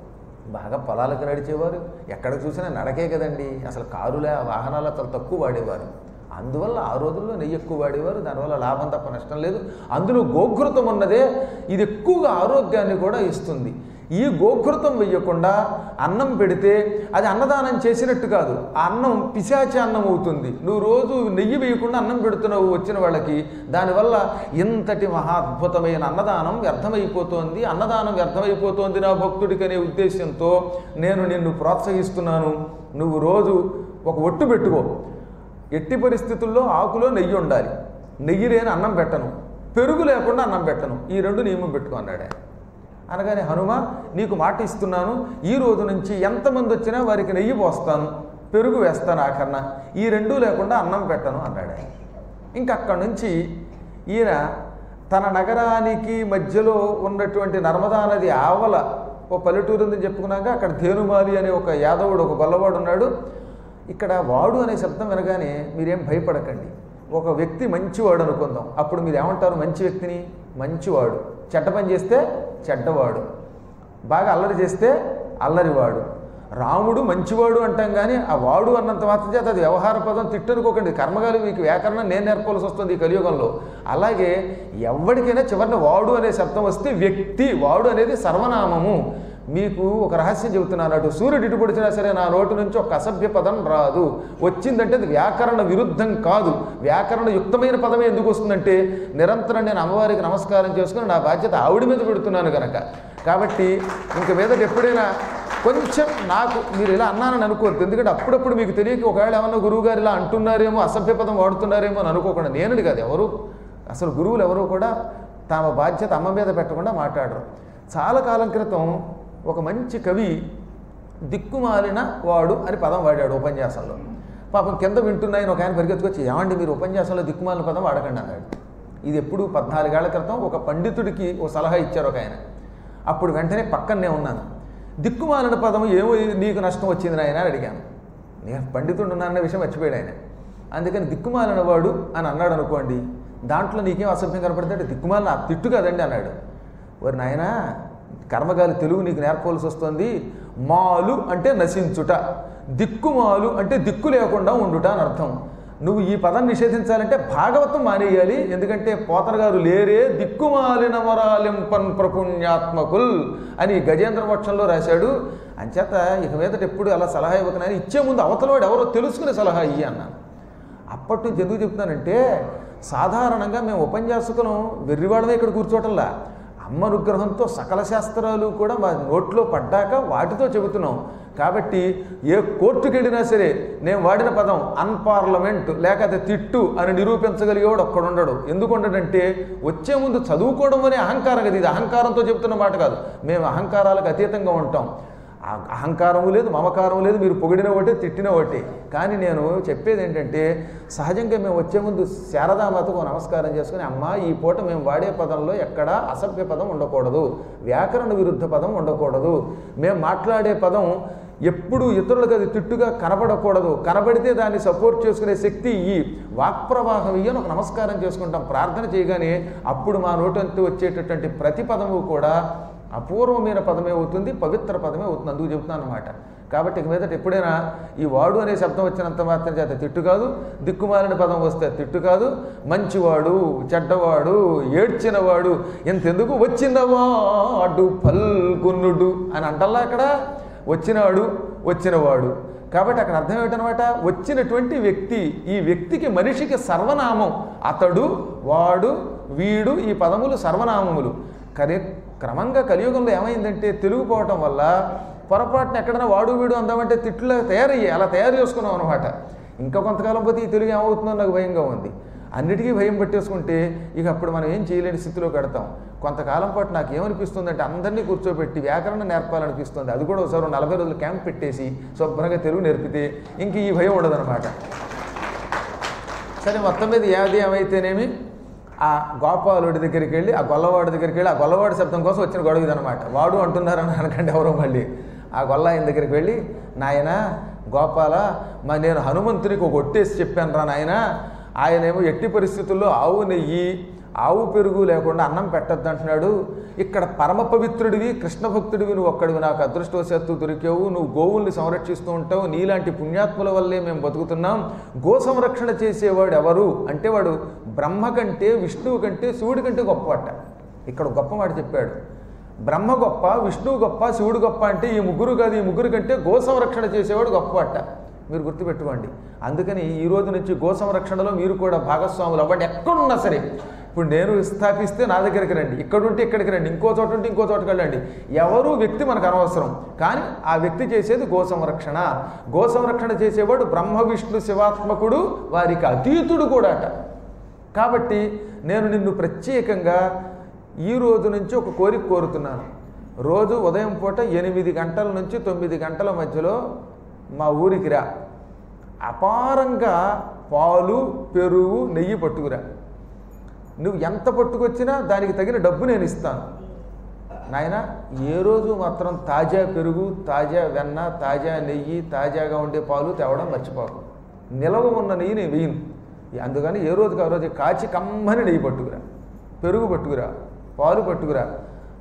బాగా పొలాలకు నడిచేవారు, ఎక్కడ చూసినా నడకే కదండి. అసలు కారులే వాహనాలు చాలా తక్కువ వాడేవారు. అందువల్ల ఆ రోజుల్లో నెయ్యి ఎక్కువ వాడేవారు. దానివల్ల లాభం తప్ప నష్టం లేదు. అందులో గోఘృతం ఉన్నదే, ఇది ఎక్కువగా ఆరోగ్యాన్ని కూడా ఇస్తుంది. ఈ గోఘృతం వెయ్యకుండా అన్నం పెడితే అది అన్నదానం చేసినట్టు కాదు, ఆ అన్నం పిశాచి అన్నం అవుతుంది. నువ్వు రోజు నెయ్యి వేయకుండా అన్నం పెడుతున్నావు వచ్చిన వాళ్ళకి, దానివల్ల ఇంతటి మహాద్భుతమైన అన్నదానం వ్యర్థమైపోతోంది. అన్నదానం వ్యర్థమైపోతోంది నా భక్తుడికి అనే ఉద్దేశంతో నేను నిన్ను ప్రోత్సహిస్తున్నాను. నువ్వు రోజు ఒక ఒట్టు పెట్టుకో, ఎట్టి పరిస్థితుల్లో ఆకులో నెయ్యి ఉండాలి, నెయ్యి లేని అన్నం పెట్టను, పెరుగు లేకుండా అన్నం పెట్టను, ఈ రెండు నియమం పెట్టుకో అన్నాడు. అనగానే హనుమ నీకు మాట ఇస్తున్నాను, ఈ రోజు నుంచి ఎంతమంది వచ్చినా వారికి నెయ్యి పోస్తాను, పెరుగు వేస్తాను, ఆఖరణ ఈ రెండూ లేకుండా అన్నం పెట్టను అన్నాడు. ఇంకక్కడి నుంచి ఈయన తన నగరానికి మధ్యలో ఉన్నటువంటి నర్మదా నది ఆవల ఓ పల్లెటూరు ఉందని చెప్పుకున్నాక అక్కడ ధేనుమాలి అనే ఒక యాదవుడు, ఒక గొల్లవాడు ఉన్నాడు. ఇక్కడ వాడు అనే శబ్దం వినగానే మీరేం భయపడకండి. ఒక వ్యక్తి మంచివాడు అనుకుందాం. అప్పుడు మీరు ఏమంటారు? మంచి వ్యక్తిని మంచివాడు, చెడ్డ పని చేస్తే చెడ్డవాడు, బాగా అల్లరి చేస్తే అల్లరివాడు, రాముడు మంచివాడు అంటాం కానీ ఆ వాడు అన్నంత మాత్రం చేత అది వ్యవహార పదం తిట్టనుకోకండి. కర్మగాలి మీకు వ్యాకరణం నేను నేర్పాల్సి వస్తుంది ఈ కలియుగంలో. అలాగే ఎవరికైనా చివరిన వాడు అనే శబ్దం వస్తే వ్యక్తి, వాడు అనేది సర్వనామము. మీకు ఒక రహస్యం చెబుతున్నాను, అటు సూర్యుడు ఇటు పొడిచినా సరే నా నోటి నుంచి ఒక అసభ్య పదం రాదు. వచ్చిందంటే అది వ్యాకరణ విరుద్ధం కాదు, వ్యాకరణ యుక్తమైన పదమే. ఎందుకు వస్తుందంటే నిరంతరం నేను అమ్మవారికి నమస్కారం చేసుకుని నా బాధ్యత ఆవిడ మీద పెడుతున్నాను కనుక. కాబట్టి ఇంక మీదట ఎప్పుడైనా కొంచెం నాకు మీరు ఇలా అన్నానని అనుకోవద్దు. ఎందుకంటే అప్పుడప్పుడు మీకు తెలియక ఒకవేళ ఏమన్నా గురువు గారు ఇలా అంటున్నారేమో, అసభ్య పదం వాడుతున్నారేమో అని అనుకోకుండా. నేనుడి కాదు, ఎవరు అసలు గురువులు ఎవరు కూడా తమ బాధ్యత అమ్మ మీద పెట్టకుండా మాట్లాడరు. చాలా కాలం క్రితం ఒక మంచి కవి దిక్కుమాలిన వాడు అని పదం వాడాడు ఉపన్యాసంలో. పాపం కింద వింటున్నాయని ఒక ఆయన పరిగెత్తుకొచ్చి, ఏమండి మీరు ఉపన్యాసంలో దిక్కుమాలిన పదం వాడకండి అన్నాడు. ఇది ఎప్పుడు పద్నాలుగేళ్ల క్రితం ఒక పండితుడికి ఓ సలహా ఇచ్చారు ఒక ఆయన. అప్పుడు వెంటనే పక్కనే ఉన్నాను. దిక్కుమాలిన పదం ఏమో నీకు నష్టం వచ్చింది నాయన అని అడిగాను. నేను పండితుడు ఉన్నానన్న విషయం మర్చిపోయాడు ఆయన. అందుకని దిక్కుమాలిన వాడు అని అన్నాడు అనుకోండి, దాంట్లో నీకేం అసభ్యం కనపడితే దిక్కుమాలిన తిట్టు కదండి అన్నాడు. వారి నాయన కర్మగాలి తెలుగు నీకు నేర్పవలసి వస్తుంది. మాలు అంటే నశించుట, దిక్కుమాలు అంటే దిక్కు లేకుండా ఉండుట అని అర్థం. నువ్వు ఈ పదం నిషేధించాలంటే భాగవతం మానేయాలి. ఎందుకంటే పోతన గారు లేరే దిక్కుమాలిన వరాలింపన్ ప్రపుణ్యాత్మకుల్ అని గజేంద్ర మోక్షంలో రాశాడు. అంచేత ఇక మీదట ఎప్పుడు అలా సలహా ఇవ్వకనని ఇచ్చే ముందు అవతలవాడు ఎవరో తెలుసుకునే సలహా ఇయ్యి అన్నాను. అప్పటి నుంచి ఎందుకు చెప్తున్నానంటే సాధారణంగా మేము ఉపన్యాసకులం వెర్రివాడమే ఇక్కడ కూర్చోవటంలా, అమ్మ అనుగ్రహంతో సకల శాస్త్రాలు కూడా మా నోట్లో పడ్డాక వాటితో చెబుతున్నాం. కాబట్టి ఏ కోర్టుకు వెళ్ళినా సరే నేను వాడిన పదం అన్పార్లమెంట్ లేకపోతే తిట్టు అని నిరూపించగలిగేవాడు ఒక్కడుండడు. ఎందుకు ఉండడంటే వచ్చే ముందు చదువుకోవడం అనే అహంకారం కదా, ఇది అహంకారంతో చెబుతున్న మాట కాదు. మేము అహంకారాలకు అతీతంగా ఉంటాం. అహంకారము లేదు, మమకారం లేదు, మీరు పొగిడిన ఒకటే తిట్టిన ఒకటి. కానీ నేను చెప్పేది ఏంటంటే సహజంగా మేము వచ్చే ముందు శారదామాతకు నమస్కారం చేసుకుని, అమ్మ ఈ పూట మేము వాడే పదంలో ఎక్కడా అసభ్య పదం ఉండకూడదు, వ్యాకరణ విరుద్ధ పదం ఉండకూడదు, మేము మాట్లాడే పదం ఎప్పుడు ఇతరులకు అది తిట్టుగా కనబడకూడదు, కనబడితే దాన్ని సపోర్ట్ చేసుకునే శక్తి ఈ వాక్ప్రవాహం ఇయ్యని ఒక నమస్కారం చేసుకుంటాం. ప్రార్థన చేయగానే అప్పుడు మా నోటంతో వచ్చేటటువంటి ప్రతి పదము కూడా అపూర్వమైన పదమే అవుతుంది, పవిత్ర పదమే అవుతుంది. అందుకు చెబుతున్నాను అన్నమాట. కాబట్టి ఇక మీదట ఎప్పుడైనా ఈ వాడు అనే శబ్దం వచ్చినంత మాత్రం చేత తిట్టు కాదు, దిక్కుమాలిన పదం వస్తే తిట్టు కాదు, మంచివాడు చెడ్డవాడు ఏడ్చినవాడు ఎంతెందుకు వచ్చినవాడు పల్గునుడు అని అంటల్లా అక్కడ వచ్చినాడు వచ్చినవాడు. కాబట్టి అక్కడ అర్థం ఏమిటనమాట, వచ్చినటువంటి వ్యక్తి, ఈ వ్యక్తికి మనిషికి సర్వనామం. అతడు వాడు వీడు ఈ పదములు సర్వనామములు. కానీ క్రమంగా కలియుగంలో ఏమైందంటే తెలుగు పోవటం వల్ల పొరపాటున ఎక్కడైనా వాడు వీడు అందామంటే తిట్లు తయారయ్యాయి, అలా తయారు చేసుకున్నాం అనమాట. ఇంకా కొంతకాలం పోతే ఈ తెలుగు ఏమవుతుందో నాకు భయంగా ఉంది. అన్నిటికీ భయం పట్టేసుకుంటే ఇక అప్పుడు మనం ఏం చేయలేని స్థితిలో పెడతాం. కొంతకాలం పాటు నాకు ఏమనిపిస్తుందంటే అందరినీ కూర్చోబెట్టి వ్యాకరణం నేర్పాలనిపిస్తుంది. అది కూడా ఒకసారి నలభై రోజులు క్యాంప్ పెట్టేసి శుభ్రంగా తెలుగు నేర్పితే ఇంక ఈ భయం ఉండదనమాట. సరే, మొత్తం మీద ఏది ఏమైతేనేమి ఆ గోపాలుడి దగ్గరికి వెళ్ళి ఆ గొల్లవాడి దగ్గరికి వెళ్ళి ఆ గొల్లవాడి శబ్దం కోసం వచ్చిన గొడవ ఇదనమాట. వాడు అంటున్నారని అనకండి ఎవరో. మళ్ళీ ఆ గొల్ల ఆయన దగ్గరికి వెళ్ళి, నాయన గోపాల, మా నేను హనుమంతునికి ఒక ఒట్టేసి చెప్పాను రా నాయన, ఆయనేమో ఎట్టి పరిస్థితుల్లో ఆవు నెయ్యి ఆవు పెరుగు లేకుండా అన్నం పెట్టద్దు అంటున్నాడు. ఇక్కడ పరమ పవిత్రుడివి కృష్ణ భక్తుడివి నువ్వు ఒక్కడివి, నాకు అదృష్టవశాత్తు దొరికావు, నువ్వు గోవుల్ని సంరక్షిస్తూ ఉంటావు, నీలాంటి పుణ్యాత్ముల వల్లే మేము బతుకుతున్నాం. గో సంరక్షణ చేసేవాడు ఎవరు అంటే వాడు బ్రహ్మ కంటే విష్ణువు కంటే శివుడి కంటే గొప్పవాట. ఇక్కడ గొప్ప మాట చెప్పాడు. బ్రహ్మ గొప్ప, విష్ణువు గొప్ప, శివుడు గొప్ప అంటే ఈ ముగ్గురు కాదు, ఈ ముగ్గురు కంటే గో సంరక్షణ చేసేవాడు గొప్పవాట. మీరు గుర్తుపెట్టుకోండి. అందుకని ఈ రోజు నుంచి గో సంరక్షణలో మీరు కూడా భాగస్వాములు అవ్వండి. ఎక్కడున్నా సరే, ఇప్పుడు నేను స్థాపిస్తే నా దగ్గరికి రండి, ఇక్కడుంటే ఇక్కడికి రండి, ఇంకో చోట ఉంటే ఇంకో చోటకి వెళ్ళండి. ఎవరు వ్యక్తి మనకు అనవసరం, కానీ ఆ వ్యక్తి చేసేది గో సంరక్షణ. గో సంరక్షణ చేసేవాడు బ్రహ్మ విష్ణు శివాత్మకుడు, వారికి అతీతుడు కూడా అట. కాబట్టి నేను నిన్ను ప్రత్యేకంగా ఈ రోజు నుంచి ఒక కోరిక కోరుతున్నాను. రోజు ఉదయం పూట ఎనిమిది గంటల నుంచి తొమ్మిది గంటల మధ్యలో మా ఊరికి రా, అపారంగా పాలు పెరుగు నెయ్యి పట్టుకురా. నువ్వు ఎంత పట్టుకొచ్చినా దానికి తగిన డబ్బు నేను ఇస్తాను నాయన. ఏ రోజు మాత్రం తాజా పెరుగు, తాజా వెన్న, తాజా నెయ్యి, తాజాగా ఉండే పాలు తేవడం మర్చిపోకు. నిలవ ఉన్న నెయ్యి నేను వేయను. అందుకని ఏ రోజుకి ఆ రోజు కాచి కమ్మని నెయ్యి పట్టుకురా, పెరుగు పట్టుకురా, పాలు పట్టుకురా.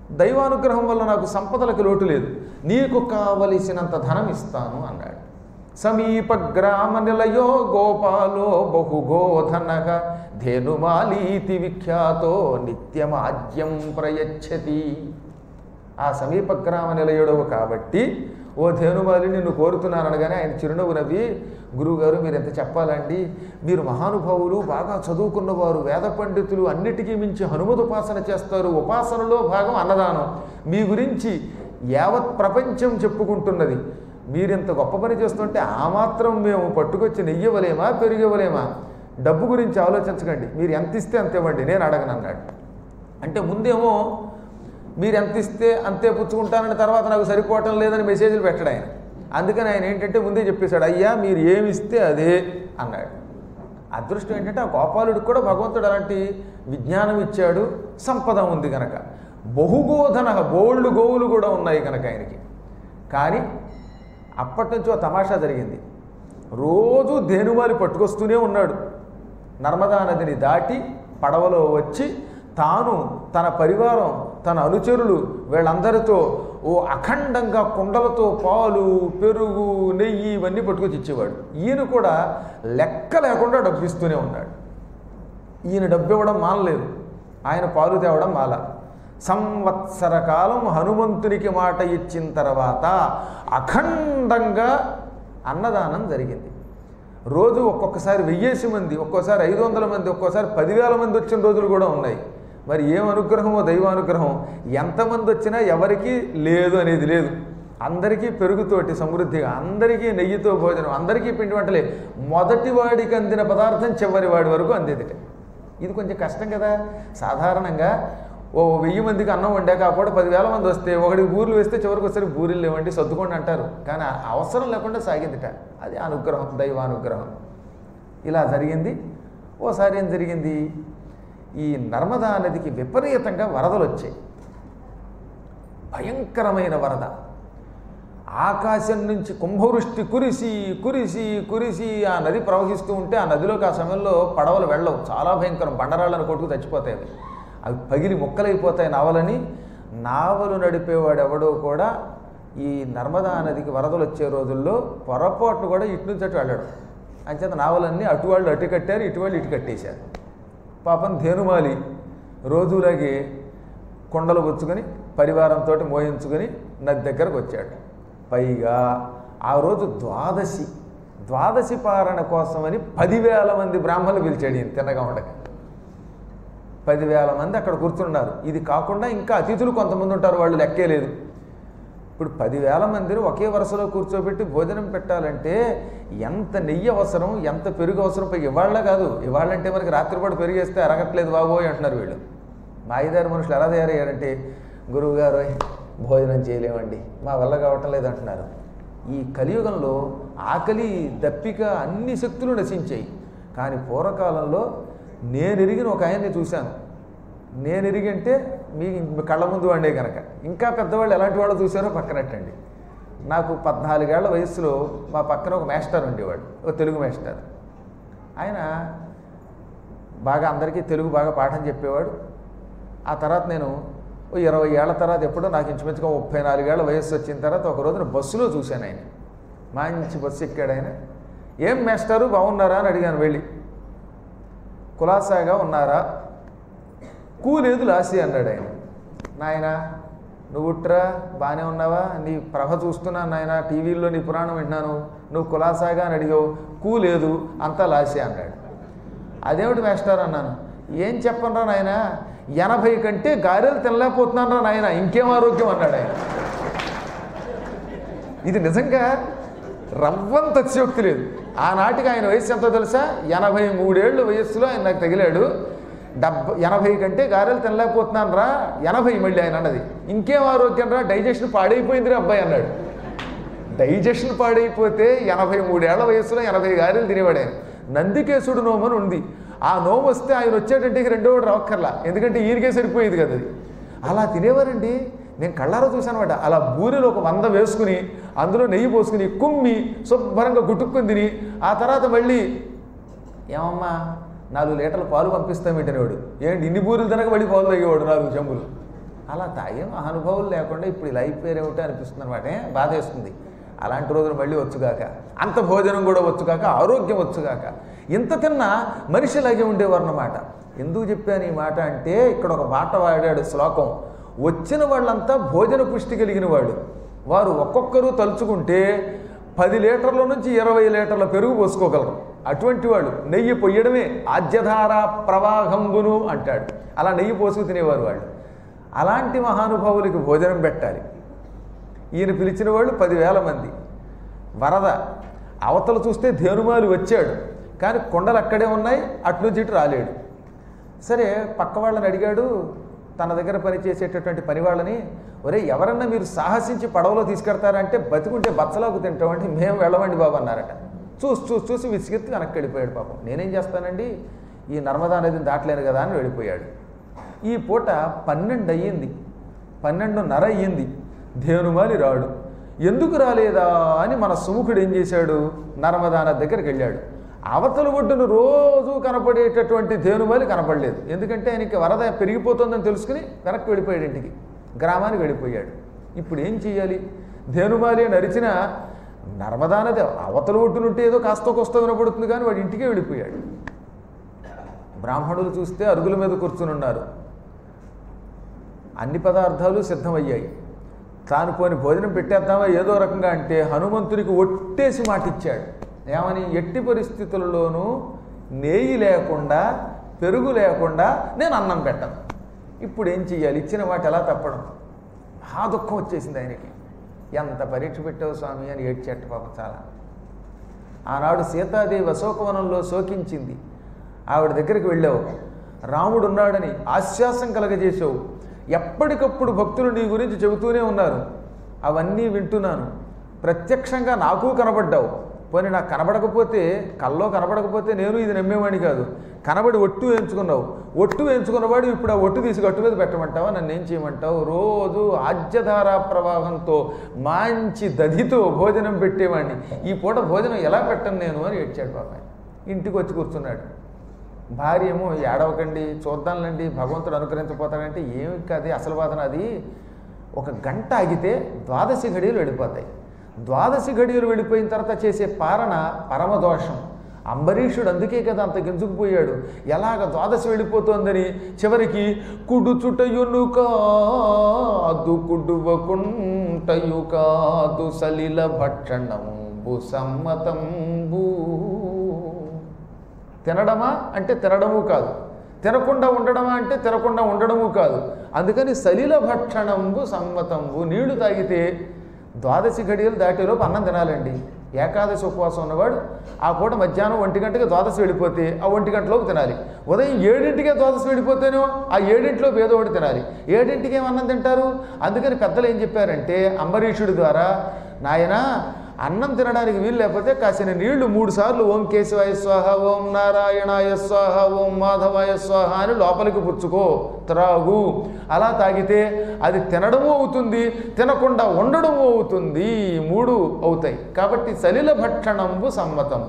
దైవానుగ్రహం వల్ల నాకు సంపదలకు లోటు లేదు, నీకు కావలసినంత ధనం ఇస్తాను అన్నాడు. సమీప గ్రామ నిలయో గోపాలో బహుగోధనక ధేనుమాలీతి విఖ్యాతో నిత్యమాజ్యం ప్రయచ్చతి. ఆ సమీప గ్రామ నిలయుడవు కాబట్టి ఓ ధేనుమాలి నిన్ను కోరుతున్నాను అనగానే ఆయన చిరునవ్వు నవ్వి, గురువుగారు మీరు ఎంత చెప్పాలండి, మీరు మహానుభావులు, బాగా చదువుకున్నవారు, వేద పండితులు, అన్నిటికీ మించి హనుమద్ ఉపాసన చేస్తారు, ఉపాసనలో భాగం అన్నదానం, మీ గురించి యావత్ ప్రపంచం చెప్పుకుంటున్నది, మీరింత గొప్ప పని చేస్తుంటే ఆ మాత్రం మేము పట్టుకొచ్చి నెయ్యవలేమా పెరిగవలేమా, డబ్బు గురించి ఆలోచించకండి, మీరు ఎంత ఇస్తే అంత ఇవ్వండి, నేను అడగను అన్నాడు. అంటే ముందేమో మీరు ఎంత ఇస్తే అంతే పుచ్చుకుంటానని, తర్వాత నాకు సరిపోవటం లేదని మెసేజ్లు పెట్టాడు ఆయన. అందుకని ఆయన ఏంటంటే ముందే చెప్పేశాడు, అయ్యా మీరు ఏమి ఇస్తే అదే అన్నాడు. అదృష్టం ఏంటంటే ఆ గోపాలుడికి కూడా భగవంతుడు అలాంటి విజ్ఞానం ఇచ్చాడు, సంపద ఉంది కనుక. బహుగోధన, బోళ్ళు గోవులు కూడా ఉన్నాయి కనుక ఆయనకి. కానీ అప్పటి నుంచి ఓ తమాషా జరిగింది. రోజు ధేనుమాలి పట్టుకొస్తూనే ఉన్నాడు. నర్మదా నదిని దాటి పడవలో వచ్చి తాను, తన పరివారం, తన అనుచరులు వీళ్ళందరితో ఓ అఖండంగా కుండలతో పాలు, పెరుగు, నెయ్యి ఇవన్నీ పట్టుకొచ్చి ఇచ్చేవాడు. ఈయన కూడా లెక్క లేకుండా డబ్బు ఇస్తూనే ఉన్నాడు. ఈయన డబ్బు ఇవ్వడం మానలేదు, ఆయన పాలు తేవడం మాల. సంవత్సర కాలం హనుమంతునికి మాట ఇచ్చిన తర్వాత అఖండంగా అన్నదానం జరిగింది. రోజు ఒక్కొక్కసారి వెయ్యేసి మంది, ఒక్కోసారి ఐదు వందల మంది, ఒక్కోసారి పదివేల మంది వచ్చిన రోజులు కూడా ఉన్నాయి. మరి ఏం అనుగ్రహమో దైవానుగ్రహం, ఎంతమంది వచ్చినా ఎవరికీ లేదు అనేది లేదు. అందరికీ పెరుగుతోటి సమృద్ధిగా, అందరికీ నెయ్యితో భోజనం, అందరికీ పిండి వంటలే. మొదటి వాడికి అందిన పదార్థం చివరి వాడి వరకు అందేదిట. ఇది కొంచెం కష్టం కదా. సాధారణంగా ఓ వెయ్యి మందికి అన్నం వండాక ఆ పూట పదివేల మంది వస్తే ఒకటికి బూర్లు వేస్తే చివరికి వచ్చేసరికి బూరెలు లేవండి సర్దుకోండి అంటారు. కానీ అవసరం లేకుండా సాగిందిట. అది అనుగ్రహం, దైవానుగ్రహం. ఇలా జరిగింది. ఓసారి ఏం జరిగింది, ఈ నర్మదా నదికి విపరీతంగా వరదలు వచ్చాయి. భయంకరమైన వరద. ఆకాశం నుంచి కుంభవృష్టి కురిసి కురిసి కురిసి ఆ నది ప్రవహిస్తూ ఉంటే ఆ నదిలోకి ఆ సమయంలో పడవలు వెళ్ళవు. చాలా భయంకరం, బండరాళ్ళను కొట్టుకు చచ్చిపోతాయి అవి. అవి పగిలి ముక్కలైపోతాయి నావలని. నావలు నడిపేవాడు ఎవడో కూడా ఈ నర్మదా నదికి వరదలు వచ్చే రోజుల్లో పొరపాటు కూడా ఇటు నుంచి అటు వెళ్ళడం. అంచేత నావలన్నీ అటు వాళ్ళు అటు కట్టారు, ఇటు వాళ్ళు ఇటు కట్టేశారు. పాపం ధేనుమాలి రోజులాగే కొండలు పుచ్చుకొని పరివారంతో మోయించుకొని నది దగ్గరకు వచ్చాడు. పైగా ఆ రోజు ద్వాదశి, ద్వాదశి పారణ కోసమని పదివేల మంది బ్రాహ్మణులు పిలిచాడు ఈయన తిన్నగా ఉండగా. పదివేల మంది అక్కడ కూర్చున్నారు. ఇది కాకుండా ఇంకా అతిథులు కొంతమంది ఉంటారు, వాళ్ళు లెక్కే లేదు. ఇప్పుడు పదివేల మందిని ఒకే వరుసలో కూర్చోబెట్టి భోజనం పెట్టాలంటే ఎంత నెయ్యి అవసరం, ఎంత పెరుగు అవసరం. పై ఇవాళ్ళ కాదు, ఇవాళ్ళంటే మనకి రాత్రిపూట పెరిగేస్తే అరగట్లేదు బాబోయ్ అంటున్నారు వీళ్ళు. మాయిదారి మనుషులు ఎలా తయారయ్యారంటే, గురువుగారు భోజనం చేయలేమండి, మా వల్ల కావటం లేదు అంటున్నారు. ఈ కలియుగంలో ఆకలి, దప్పిక అన్ని శక్తులు నశించాయి. కానీ పూర్వకాలంలో నేను ఎరిగిన ఒక ఆయన్ని చూశాను. నేను ఎరిగంటే మీ కళ్ళ ముందు వండే కనుక. ఇంకా పెద్దవాళ్ళు ఎలాంటి వాళ్ళు చూశారో పక్కనట్టండి. నాకు పద్నాలుగేళ్ల వయసులో మా పక్కన ఒక మాస్టర్ ఉండేవాడు, ఒక తెలుగు మాస్టర్. ఆయన బాగా అందరికీ తెలుగు బాగా పాఠం చెప్పేవాడు. ఆ తర్వాత నేను ఓ ఇరవై ఏళ్ల తర్వాత ఎప్పుడో నాకు ఇంచుమించుగా ముప్పై నాలుగేళ్ల వయస్సు వచ్చిన తర్వాత ఒక రోజున బస్సులో చూశాను ఆయన. మంచి బస్సు ఎక్కాడు ఆయన. ఏం మాస్టారు బాగున్నారా అని అడిగాను వెళ్ళి. కులాసాగా ఉన్నారా, కూలేదు లాసి అన్నాడు ఆయన. నాయన నువ్వు ఉట్రా బాగానే ఉన్నావా, నీ ప్రభ చూస్తున్నాను నాయన, టీవీల్లో నీ పురాణం వింటున్నాను, నువ్వు కులాసాగా అని అడిగావు, కూలేదు అంతా లాసి అన్నాడు. అదేమిటి మాస్టర్ అన్నాను. ఏం చెప్పనరా నాయన, ఎనభై కంటే గారెలు తినలేకపోతున్నాను రా నాయన, ఇంకేం ఆరోగ్యం అన్నాడు ఆయన. ఇది నిజంగా రవ్వంత అతిశయోక్తి లేదు. ఆనాటికి ఆయన వయస్సు ఎంతో తెలుసా, ఎనభై మూడేళ్ళు వయస్సులో ఆయన నాకు తగిలాడు. డెబ్బై ఎనభై కంటే గారెలు తినలేకపోతున్నాను రా, ఎనభై మళ్ళీ ఆయన అన్నది. ఇంకేం ఆరోగ్యం రా, డైజెషన్ పాడైపోయింది రా అబ్బాయి అన్నాడు. డైజెషన్ పాడైపోతే ఎనభై మూడేళ్ల వయస్సులో ఎనభై గారెలు తినేవాడు ఆయన. నందికేశుడు నోమని ఉంది. ఆ నోము వస్తే ఆయన వచ్చేటంటే రెండో వాడు రావక్కర్లా, ఎందుకంటే ఈయనకే సరిపోయేది కదా అది. అలా తినేవారండి. నేను కళ్ళారా చూశాను అనమాట. అలా బూరెలు ఒక వంద వేసుకుని అందులో నెయ్యి పోసుకుని కుమ్మి శుభ్రంగా గుట్టుక్కుని తిని ఆ తర్వాత మళ్ళీ ఏమమ్మా నాలుగు లీటర్ల పాలు పంపిస్తామేంటనేవాడు. ఏంటి ఇన్ని బూరెలు తినక మళ్ళీ పాలు తాగేవాడు నాలుగు చెంబులు. అలా తాగే అనుభవం లేకుండా ఇప్పుడు ఇలా అయిపోయారేమిటో అనిపిస్తుంది అనమాట. బాధ వేస్తుంది. అలాంటి రోజులు మళ్ళీ వచ్చుగాక, అంత భోజనం కూడా వచ్చుగాక, ఆరోగ్యం వచ్చుగాక. ఇంత తిన్నా మనిషిలాగే ఉండేవారు అన్నమాట. ఎందుకు చెప్పాను ఈ మాట అంటే, ఇక్కడ ఒక మాట వాడాడు శ్లోకం. వచ్చిన వాళ్ళంతా భోజన పుష్టి కలిగిన వాడు. వారు ఒక్కొక్కరు తలుచుకుంటే పది లీటర్ల నుంచి ఇరవై లీటర్ల పెరుగు పోసుకోగలరు. అటువంటి వాడు నెయ్యి పొయ్యడమే ఆజ్యధార ప్రవాహంబును అంటాడు. అలా నెయ్యి పోసుకు తినేవారు వాళ్ళు. అలాంటి మహానుభావులకి భోజనం పెట్టాలి. ఈయన పిలిచిన వాళ్ళు పదివేల మంది. వరద అవతల చూస్తే ధేనుమాలి వచ్చాడు, కానీ కొండలు అక్కడే ఉన్నాయి, అట్నుంచి ఇటు రాలేడు. సరే పక్క వాళ్ళని అడిగాడు, తన దగ్గర పనిచేసేటటువంటి పని వాళ్ళని, ఒరే ఎవరన్నా మీరు సాహసించి పడవలో తీసుకెడతారంటే బతికుంటే బచ్చలాకు తింటామంటే మేము వెళ్ళమండి బాబు అన్నారట. చూసి చూసి చూసి విసిగెత్తి వెనక్కి వెళ్ళిపోయాడు. పాపం నేనేం చేస్తానండి, ఈ నర్మదా నదిని దాటలేను కదా అని వెళ్ళిపోయాడు. ఈ పూట పన్నెండు అయ్యింది, పన్నెండున్నర అయ్యింది, ధేనుమాలి రాడు. ఎందుకు రాలేదా అని మన సుముఖుడు ఏం చేశాడు, నర్మదా నది దగ్గరికి వెళ్ళాడు. అవతల ఒడ్డును రోజు కనపడేటటువంటి ధేనుమాలి కనపడలేదు. ఎందుకంటే ఆయనకి వరద పెరిగిపోతుందని తెలుసుకుని వెనక్కి వెళ్ళిపోయాడు, ఇంటికి గ్రామానికి వెళ్ళిపోయాడు. ఇప్పుడు ఏం చెయ్యాలి, ధేనుమాలి అని అరిచిన నర్మదా నది అవతల ఒడ్డునుంటే ఏదో కాస్త కొస్త వినపడుతుంది, కానీ వాడు ఇంటికే వెళ్ళిపోయాడు. బ్రాహ్మణులు చూస్తే అరుగుల మీద కూర్చుని ఉన్నారు. అన్ని పదార్థాలు సిద్ధమయ్యాయి. తాను పోని భోజనం పెట్టేద్దామా ఏదో రకంగా అంటే హనుమంతునికి ఒట్టేసి మాటిచ్చాడు. ఏమని, ఎట్టి పరిస్థితులలోనూ నెయ్యి లేకుండా పెరుగు లేకుండా నేను అన్నం పెట్టను. ఇప్పుడు ఏం చెయ్యాలి, ఇచ్చిన మాట ఎలా తప్పడం? ఆ దుఃఖం వచ్చేసింది ఆయనకి. ఎంత పరీక్ష పెట్టావు స్వామి అని ఏడ్చేట పాపం చాలా. ఆనాడు సీతాదేవి అశోకవనంలో శోకించింది. ఆవిడ దగ్గరికి వెళ్ళావు, రాముడు ఉన్నాడని ఆశ్వాసం కలగజేసావు. ఎప్పటికప్పుడు భక్తులు నీ గురించి చెబుతూనే ఉన్నారు, అవన్నీ వింటున్నాను. ప్రత్యక్షంగా నాకు కనబడ్డావు. పోనీ నాకు కనబడకపోతే, కల్లో కనబడకపోతే నేను ఇది నమ్మేవాడిని కాదు. కనబడి ఒట్టు వేయించుకున్నావు. ఒట్టు వేయించుకున్నవాడు ఇప్పుడు ఆ ఒట్టు తీసి గట్టు మీద పెట్టమంటావా, నన్ను ఏం చేయమంటావు? రోజు ఆజ్యధారా ప్రవాహంతో మంచి దధితో భోజనం పెట్టేవాడిని, ఈ పూట భోజనం ఎలా పెట్టను నేను అని ఏడ్చాడు పాపం. ఇంటికి వచ్చి కూర్చున్నాడు. భార్య ఏమో ఏడవకండి చూద్దాంలేండి భగవంతుడు అనుకరించపోతాడంటే, ఏమి కాదు అసలు వాదన అది. ఒక గంట ఆగితే ద్వాదశి ఘడియలు వెళ్ళిపోతాయి. ద్వాదశి ఘడియలు వెళ్ళిపోయిన తర్వాత చేసే పారణ పరమదోషం. అంబరీషుడు అందుకే కదా అంత గింజుకుపోయాడు. ఎలాగ ద్వాదశి వెళ్ళిపోతుందని చివరికి కుడుచుటయును కాదు కుడువకుంటయు కాదు సలిల భక్షణంబు సమ్మతంబు. తినడమా అంటే తినడము కాదు, తినకుండా ఉండడమా అంటే తినకుండా ఉండడము కాదు. అందుకని సలిల భక్షణంబు సమ్మతంబు. నీళ్లు తాగితే ద్వాదశి ఘడియలు దాటేలోపు అన్నం తినాలండి. ఏకాదశి ఉపవాసం ఉన్నవాడు ఆ పూట మధ్యాహ్నం ఒంటి గంటకి ద్వాదశి వెళ్ళిపోతే ఆ ఒంటి గంటలోపు తినాలి. ఉదయం ఏడింటికే ద్వాదశి వెళ్ళిపోతేనో ఆ ఏడింటిలోపు ఏదో ఒకటి తినాలి. ఏడింటికి ఏం అన్నం తింటారు? అందుకని పెద్దలు ఏం చెప్పారంటే అంబరీషుడి ద్వారా, నాయనా అన్నం తినడానికి వీలు లేకపోతే కాసిన నీళ్లు మూడు సార్లు ఓం కేశవాయ స్వాహ, ఓం నారాయణాయ స్వాహ, ఓం మాధవాయ స్వాహ అని లోపలికి పుచ్చుకో, త్రాగు. అలా తాగితే అది తినడము అవుతుంది, తినకుండా ఉండడము అవుతుంది, మూడు అవుతాయి. కాబట్టి సలిల భక్షణంబు సమ్మతంబు.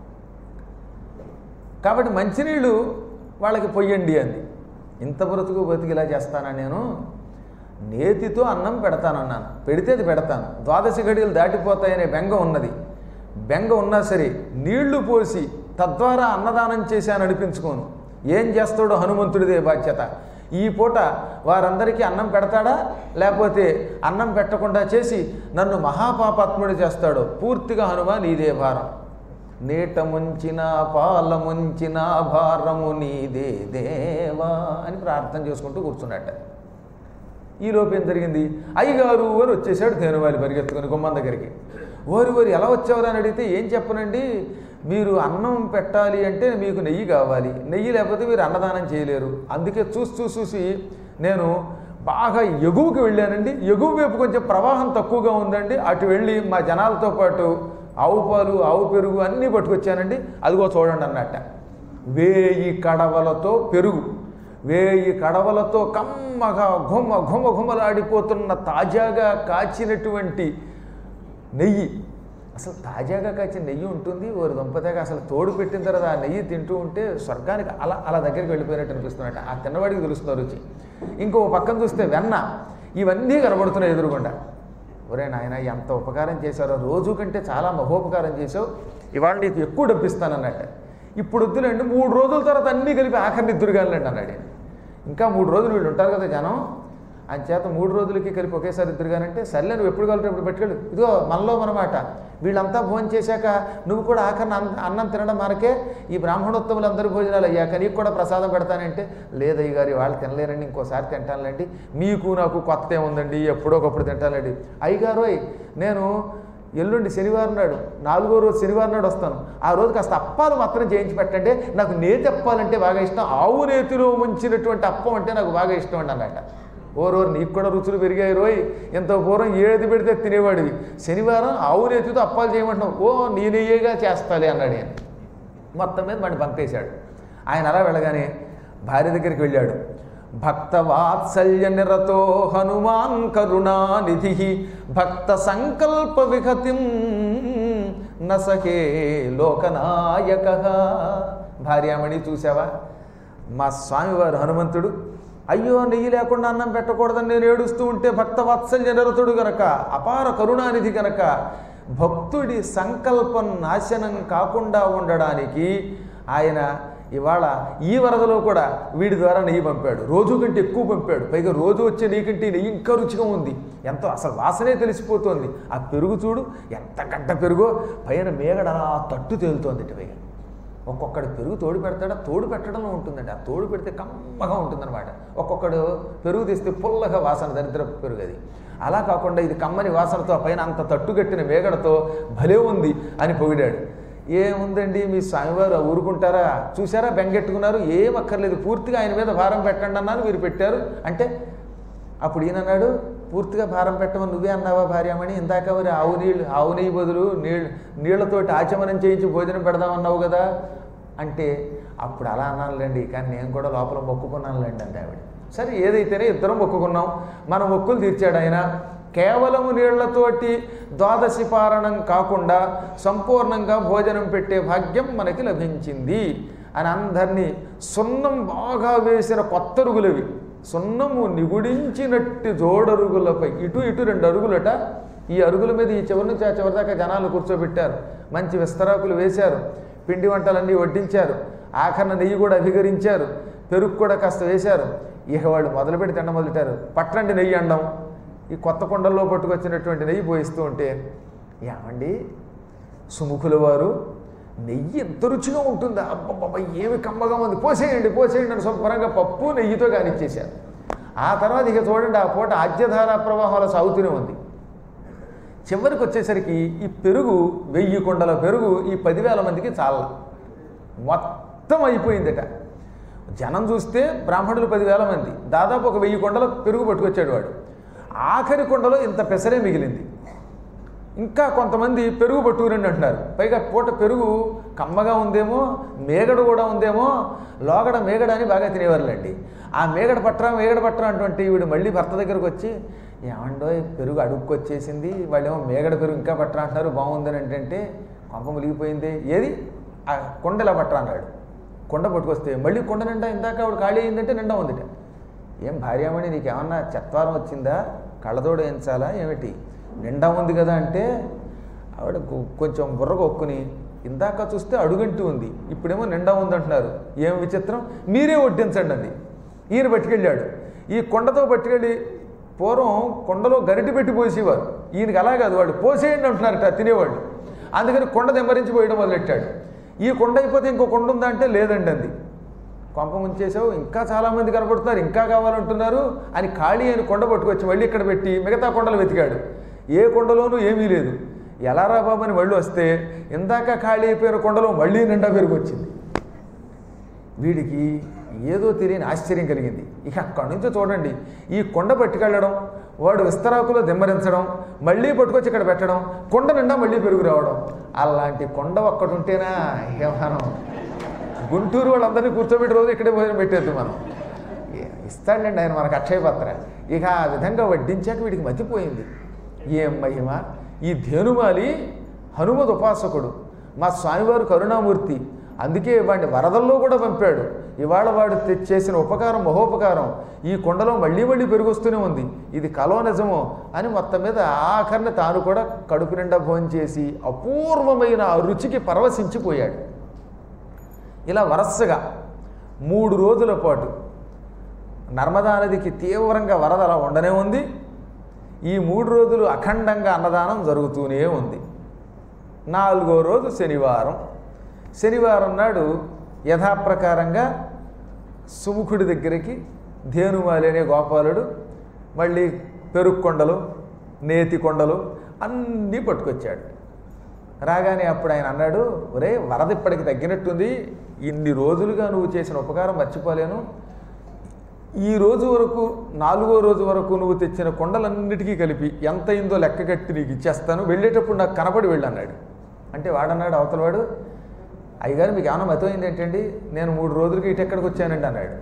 కాబట్టి మంచినీళ్ళు వాళ్ళకి పొయ్యండి అంది. ఇంత బ్రతుకు బ్రతికి ఇలా చేస్తానా నేను? నేతితో అన్నం పెడతానన్నాను, పెడితే అది పెడతాను. ద్వాదశి ఘడియలు దాటిపోతాయనే బెంగ ఉన్నది. బెంగ ఉన్నా సరే నీళ్లు పోసి తద్వారా అన్నదానం చేశాను అనిపించుకోను. ఏం చేస్తాడో హనుమంతుడిదే బాధ్యత. ఈ పూట వారందరికీ అన్నం పెడతాడా, లేకపోతే అన్నం పెట్టకుండా చేసి నన్ను మహాపాపాత్ముడు చేస్తాడో, పూర్తిగా హనుమ నీదే భారం. నీట ముంచిన పాల ముంచిన భారము నీదే దేవా అని ప్రార్థన చేసుకుంటూ కూర్చున్నట్ట. ఈలోపు ఏం జరిగింది, అయ్యగారు అని వచ్చేసాడు ధేనుమాలి పరిగెత్తుకుని గుమ్మం దగ్గరికి. ఓరి ఓరి ఎలా వచ్చేవారు అని అడిగితే ఏం చెప్పనండి, మీరు అన్నం పెట్టాలి అంటే మీకు నెయ్యి కావాలి, నెయ్యి లేకపోతే మీరు అన్నదానం చేయలేరు. అందుకే చూసి చూసి చూసి నేను బాగా ఎగువకి వెళ్ళానండి. ఎగువ వైపు కొంచెం ప్రవాహం తక్కువగా ఉందండి, అటు వెళ్ళి మా జనాలతో పాటు ఆవు పాలు ఆవు పెరుగు అన్నీ పట్టుకొచ్చానండి, అదిగో చూడండి అన్నట్ట. వేయి కడవలతో పెరుగు, వేయి కడవలతో కమ్మగా ఘుమ ఘుమ ఘుమలాడిపోతున్న తాజాగా కాచినటువంటి నెయ్యి. అసలు తాజాగా కాచిన నెయ్యి ఉంటుంది ఓరి దంపతిగా. అసలు తోడు పెట్టిన తర్వాత ఆ నెయ్యి తింటూ ఉంటే స్వర్గానికి అలా అలా దగ్గరికి వెళ్ళిపోయినట్టు అనిపిస్తున్నట్ట. ఆ తిన్నవాడికి తెలుస్తున్న రుచి. ఇంకో పక్కన చూస్తే వెన్న, ఇవన్నీ కనబడుతున్నాయి ఎదురుగుండా. ఒరే నాయన ఎంత ఉపకారం చేశారో, రోజు కంటే చాలా మహోపకారం చేసావు, ఇవాళ నీకు ఎక్కువ డబ్బిస్తానన్నట్ట. ఇప్పుడు వద్దులేండి, మూడు రోజుల తర్వాత అన్నీ కలిపి ఆఖరిని ఇద్దరుగాలండి అన్నాడు. ఇంకా మూడు రోజులు వీళ్ళు ఉంటారు కదా జనం, అంచేత మూడు రోజులకి కలిపి ఒకేసారి ఇద్దరుగానంటే సర్లే నువ్వు ఎప్పుడు కలుగుతావు ఎప్పుడు పెట్టుకెళ్ళు, ఇదిగో మనలో మనమాట వీళ్ళంతా భోజనం చేశాక నువ్వు కూడా ఆఖరిని అన్నం తినడం మనకే, ఈ బ్రాహ్మణోత్తములు అందరూ భోజనాలు అయ్యాక నీకు కూడా ప్రసాదం పెడతానంటే, లేదయ్య గారి వాళ్ళు తినలేరండి, ఇంకోసారి తింటానులేండి, మీకు నాకు కొత్త ఏముందండి ఎప్పుడో ఒకప్పుడు తింటానండి. అయ్యగారోయ్ నేను ఎల్లుండి శనివారం నాడు నాలుగో రోజు శనివారం నాడు వస్తాను, ఆ రోజు కాస్త అప్పాలు మాత్రం చేయించి పెట్టండి, నాకు నేతి అప్పాలంటే బాగా ఇష్టం, ఆవు నేతిలో ముంచినటువంటి అప్పం అంటే నాకు బాగా ఇష్టం అండి అన్నట్ట. ఓ రోజు నీకు కూడా రుచులు పెరిగాయి రోయ్, ఎంతో పూర్వం ఏది పెడితే తినేవాడివి, శనివారం ఆవు నేతితో అప్పాలు చేయమంటున్నావు, ఓ నీ నెయ్యేగా చేస్తాలే అన్నాడు ఆయన. మొత్తం మీద వాడిని పంపేశాడు. ఆయన అలా వెళ్ళగానే భార్య దగ్గరికి వెళ్ళాడు. భక్త వాత్సల్య నిరతో హనుమాన్ కరుణానిధి భక్త సంకల్ప విహతిం నసకే లోకనాయక. భార్యామణి చూసావా, మా స్వామివారు హనుమంతుడు అయ్యో నెయ్యి లేకుండా అన్నం పెట్టకూడదని నేను ఏడుస్తూ ఉంటే భక్త వాత్సల్య నిరతుడు గనక, అపార కరుణానిధి గనక, భక్తుడి సంకల్పం నాశనం కాకుండా ఉండడానికి ఆయన ఇవాళ ఈ వరదలో కూడా వీడి ద్వారా నెయ్యి పంపాడు, రోజు కంటే ఎక్కువ పంపాడు, పైగా రోజు వచ్చే నెయ్యి కంటే నెయ్యి ఇంకా రుచిగా ఉంది, ఎంతో అసలు వాసనే తెలిసిపోతుంది. ఆ పెరుగు చూడు ఎంత గడ్డ పెరుగో, పైన మేగడ తట్టు తేలుతోంది ఇటు. పైగా ఒక్కొక్కడు పెరుగు తోడు పెడతాడా, తోడు పెట్టడంలో ఉంటుందండి, ఆ తోడు పెడితే కమ్మగా ఉంటుందన్నమాట. ఒక్కొక్కడు పెరుగు తీస్తే పుల్లగా వాసన, దరిద్ర పెరుగు అది. అలా కాకుండా ఇది కమ్మని వాసనతో పైన అంత తట్టుగట్టిన మేగడతో భలే ఉంది అని పొగిడాడు. ఏముందండి మీ స్వామివారు ఊరుకుంటారా, చూసారా బెంగెట్టుకున్నారు, ఏం అక్కర్లేదు, పూర్తిగా ఆయన మీద భారం పెట్టండి అన్నాను, మీరు పెట్టారు అంటే. అప్పుడు ఈయన అన్నాడు, పూర్తిగా భారం పెట్టమని నువ్వే అన్నావా భార్యామణి, ఇందాక మరి ఆవు నీళ్ళు ఆవు నెయ్యి బదులు నీళ్ళు నీళ్లతోటి ఆచమనం చేయించి భోజనం పెడదామన్నావు కదా అంటే, అప్పుడు అలా అన్నానులేండి, కానీ నేను కూడా లోపల మొక్కుకున్నానులేండి అంటే ఆవిడ. సరే ఏదైతేనే ఇద్దరం మొక్కుకున్నాం, మన మొక్కులు తీర్చాడు ఆయన. కేవలము నీళ్లతోటి ద్వాదశి పారణం కాకుండా సంపూర్ణంగా భోజనం పెట్టే భాగ్యం మనకి లభించింది అని అందరినీ, సున్నం బాగా వేసిన కొత్త అరుగులవి, సున్నము నిగుడించినట్టు జోడరుగులపై ఇటు ఇటు రెండు అరుగులట, ఈ అరుగుల మీద ఈ చివరి నుంచి ఆ చివరి దాకా జనాలు కూర్చోబెట్టారు, మంచి విస్తరాకులు వేశారు, పిండి వంటలన్నీ వడ్డించారు, ఆఖరణ నెయ్యి కూడా అభిగరించారు, పెరుగు కూడా కాస్త వేశారు. ఇక వాళ్ళు మొదలుపెట్టి తిండ మొదలెట్టారు. పట్టండి నెయ్యి అండం, ఈ కొత్త కొండల్లో పట్టుకొచ్చినటువంటి నెయ్యి పోయిస్తూ ఉంటే, ఏమండి సుముఖుల వారు నెయ్యి ఎంత రుచిగా ఉంటుందా, అబ్బబ్బబ్బ ఏమి కమ్మగా ఉంది, పోసేయండి పోసేయండి అని శుభ్రంగా పప్పు నెయ్యితో కానిచ్చేశారు. ఆ తర్వాత ఇక చూడండి ఆ పూట ఆద్యధారా ప్రవాహాల సాగుతూనే ఉంది. చివరికి వచ్చేసరికి ఈ పెరుగు వెయ్యి కొండల పెరుగు ఈ పదివేల మందికి చాలా మొత్తం అయిపోయిందట. జనం చూస్తే బ్రాహ్మణులు పదివేల మంది, దాదాపు ఒక వెయ్యి కొండల పెరుగు పట్టుకొచ్చాడు వాడు. ఆఖరి కొండలో ఇంత పెసరే మిగిలింది. ఇంకా కొంతమంది పెరుగు పట్టుకురండి అంటున్నారు. పైగా పూట పెరుగు కమ్మగా ఉందేమో, మేగడ కూడా ఉందేమో, లోగడ మేగడ అని బాగా తినేవారులేండి. ఆ మేగడ పట్టరా మేగడ పట్టరా అటువంటి వీడు మళ్ళీ భర్త దగ్గరకు వచ్చి, ఏమండో పెరుగు అడుక్కొచ్చేసింది, వాళ్ళేమో మేగడ పెరుగు ఇంకా పట్టరా అంటున్నారు, బాగుందని ఏంటంటే కొంప ములిగిపోయింది, ఏది ఆ కొండలా పట్టరా అన్నాడు. కొండ పట్టుకొస్తే మళ్ళీ కొండ నిండా, ఇందాక ఆవిడ ఖాళీ అయిందంటే నిండా ఉందిట. ఏం భార్యామణి నీకేమన్నా చత్వారం వచ్చిందా, కళ్ళతోడు వేయించాలా ఏమిటి, నిండా ఉంది కదా అంటే, ఆవిడ కొంచెం బుర్ర కొక్కుని, ఇందాక చూస్తే అడుగంటూ ఉంది, ఇప్పుడేమో నిండా ఉంది అంటున్నారు, ఏం విచిత్రం, మీరే వడ్డించండి అంది. ఈయన పట్టుకెళ్ళాడు. ఈ కొండతో పట్టుకెళ్ళి, పూర్వం కొండలో గరిటి పెట్టి పోసేవారు, ఈయనకి అలా కాదు, వాడు పోసేయండి అంటున్నారట తినేవాళ్ళు. అందుకని కొండ దెంబరించి పోయడం మొదలెట్టాడు. ఈ కొండ అయిపోతే ఇంకో కొండ ఉందా అంటే లేదండి అంది. కొంప ముంచేసావు, ఇంకా చాలామంది కనపడుతున్నారు, ఇంకా కావాలంటున్నారు అని ఖాళీ అని కొండ పట్టుకొచ్చి మళ్ళీ ఇక్కడ పెట్టి మిగతా కొండలు వెతికాడు. ఏ కొండలోనూ ఏమీ లేదు. ఎలారా బాబు అని మళ్ళీ వస్తే ఇందాక ఖాళీ అయిపోయిన కొండలో మళ్ళీ నిండా పెరుగు వచ్చింది. వీడికి ఏదో తెలియని ఆశ్చర్యం కలిగింది. ఇక అక్కడి నుంచి చూడండి, ఈ కొండ పట్టుకెళ్ళడం, వాడు విస్తరాకులో దిమ్మరించడం, మళ్ళీ పట్టుకొచ్చి ఇక్కడ పెట్టడం, కొండ నిండా మళ్ళీ పెరుగు రావడం. అలాంటి కొండ ఒక్కటి ఉంటేనా ఏమనం, గుంటూరు వాళ్ళందరినీ కూర్చోబెట్టి రోజు ఇక్కడే భోజనం పెట్టేద్దు మనం. ఇస్తాడండి ఆయన మనకు అక్షయపత్ర. ఇక ఆ విధంగా వడ్డించాక వీడికి మతిపోయింది. ఏం మహిమ, ఈ ధేనుమాలి హనుమద్ ఉపాసకుడు, మా స్వామివారు కరుణామూర్తి, అందుకే వాడిని వరదల్లో కూడా పంపాడు. ఇవాళ వాడు చేసిన ఉపకారం మహోపకారం, ఈ కొండలో మళ్ళీ మళ్ళీ పెరుగొస్తూనే ఉంది, ఇది కలో నిజమో అని మొత్తం మీద ఆఖరిని తాను కూడా కడుపు నిండా భోంచేసి అపూర్వమైన ఆ రుచికి పరవశించిపోయాడు. ఇలా వరసగా మూడు రోజుల పాటు నర్మదా నదికి తీవ్రంగా వరద అలా ఉండనే ఉంది. ఈ మూడు రోజులు అఖండంగా అన్నదానం జరుగుతూనే ఉంది. నాలుగో రోజు శనివారం. శనివారం నాడు యథాప్రకారంగా సుముఖుడి దగ్గరికి ధేనుమాలి అనే గోపాలుడు మళ్ళీ పెరుగు కొండలు, నేతి కొండలు అన్నీ పట్టుకొచ్చాడు. రాగానే అప్పుడు ఆయన అన్నాడు, ఒరే వరద ఇప్పటికి తగ్గినట్టుంది, ఇన్ని రోజులుగా నువ్వు చేసిన ఉపకారం మర్చిపోలేను. ఈ రోజు వరకు నాలుగో రోజు వరకు నువ్వు తెచ్చిన కొండలన్నిటికీ కలిపి ఎంత అయిందో లెక్క కట్టి నీకు ఇచ్చేస్తాను, వెళ్ళేటప్పుడు నాకు కనపడి వెళ్ళు అన్నాడు. అంటే వాడన్నాడు అవతలవాడు, అయ్యగారు మీకు ఏమైనా మతమైంది ఏంటండి, నేను మూడు రోజులకి ఇటు ఎక్కడికి వచ్చానండి అన్నాడు.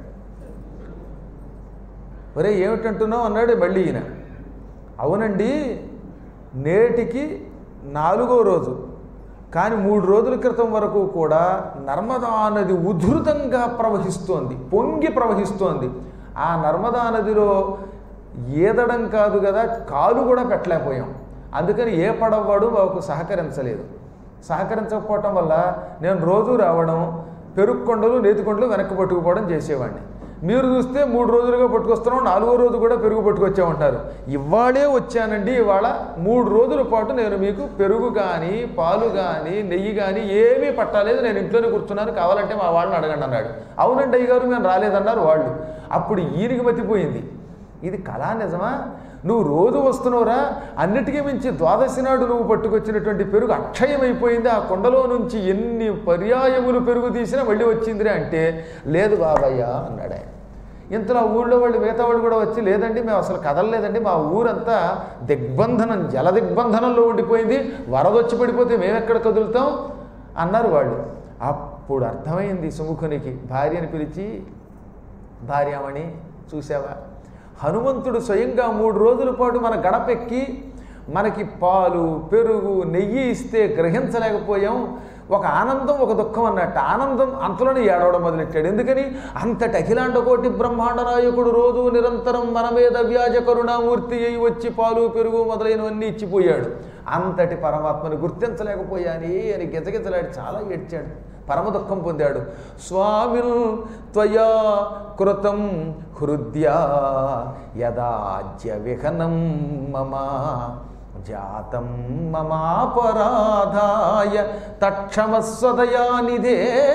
ఒరే ఏమిటంటున్నావు అన్నాడు మళ్ళీ ఈయన. అవునండి, నేటికి నాలుగో రోజు, కానీ మూడు రోజుల క్రితం వరకు కూడా నర్మదా నది ఉధృతంగా ప్రవహిస్తోంది, పొంగి ప్రవహిస్తోంది. ఆ నర్మదా నదిలో ఈదడం కాదు కదా, కాలు కూడా పెట్టలేకపోయాం. అందుకని ఏ పడవవాడు మాకు సహకరించలేదు. సహకరించకపోవటం వల్ల నేను రోజు రావడం, పెరుగు కొండలు నేతి కొండలు వెనక్కి పట్టుకుపోవడం చేసేవాడిని. మీరు చూస్తే మూడు రోజులుగా పట్టుకొస్తున్నాం, నాలుగో రోజు కూడా పెరుగు పట్టుకొచ్చామంటారు. ఇవాళే వచ్చానండి, ఇవాళ మూడు రోజుల పాటు నేను మీకు పెరుగు కానీ పాలు కానీ నెయ్యి కానీ ఏమీ పట్టలేదు, నేను ఇంట్లోనే కూర్చున్నాను, కావాలంటే మా వాళ్ళని అడగండి అన్నాడు. అవునండి అయ్యగారు మేము రాలేదన్నారు వాళ్ళు. అప్పుడు ఈయనకి మతిపోయింది, ఇది కళా నిజమా, నువ్వు రోజు వస్తున్నావురా, అన్నిటికీ మించి ద్వాదశి నాడు నువ్వు పట్టుకొచ్చినటువంటి పెరుగు అక్షయమైపోయింది, ఆ కొండలో నుంచి ఎన్ని పర్యాయములు పెరుగు తీసినా మళ్ళీ వచ్చిందిరే అంటే, లేదు బాబయ్య అన్నాడు ఆయన. ఇంతలో ఊళ్ళో వాళ్ళు మిగతా వాళ్ళు కూడా వచ్చి, లేదండి మేము అసలు కదలలేదండి, మా ఊరంతా దిగ్బంధనం జల దిగ్బంధనంలో ఉండిపోయింది, వరదొచ్చి పడిపోతే మేమెక్కడ కదులుతాం అన్నారు వాళ్ళు. అప్పుడు అర్థమైంది సుముఖునికి. భార్యని పిలిచి, భార్యామణి చూసావా, హనుమంతుడు స్వయంగా మూడు రోజుల పాటు మన గడపెక్కి మనకి పాలు పెరుగు నెయ్యి ఇస్తే గ్రహించలేకపోయాం. ఒక ఆనందం ఒక దుఃఖం అన్నట్టు. ఆనందం అంతలోనే ఏడవడం మొదలెట్టాడు. ఎందుకని, అంతటి అఖిలాండ కోటి బ్రహ్మాండ నాయకుడు రోజు నిరంతరం మన మీద వ్యాజ కరుణామూర్తి అయి వచ్చి పాలు పెరుగు మొదలైనవన్నీ ఇచ్చిపోయాడు. అంతటి పరమాత్మని గుర్తించలేకపోయాని అని గిజగిజలాడి చాలా ఏడ్చాడు, పరమ దుఃఖం పొందాడు. స్వామిల్ త్వయా కృతం హృద్యా యదాజ్య విహనం మమ జాతం మమాపరాధాయ తక్షమస్వదయానిదే.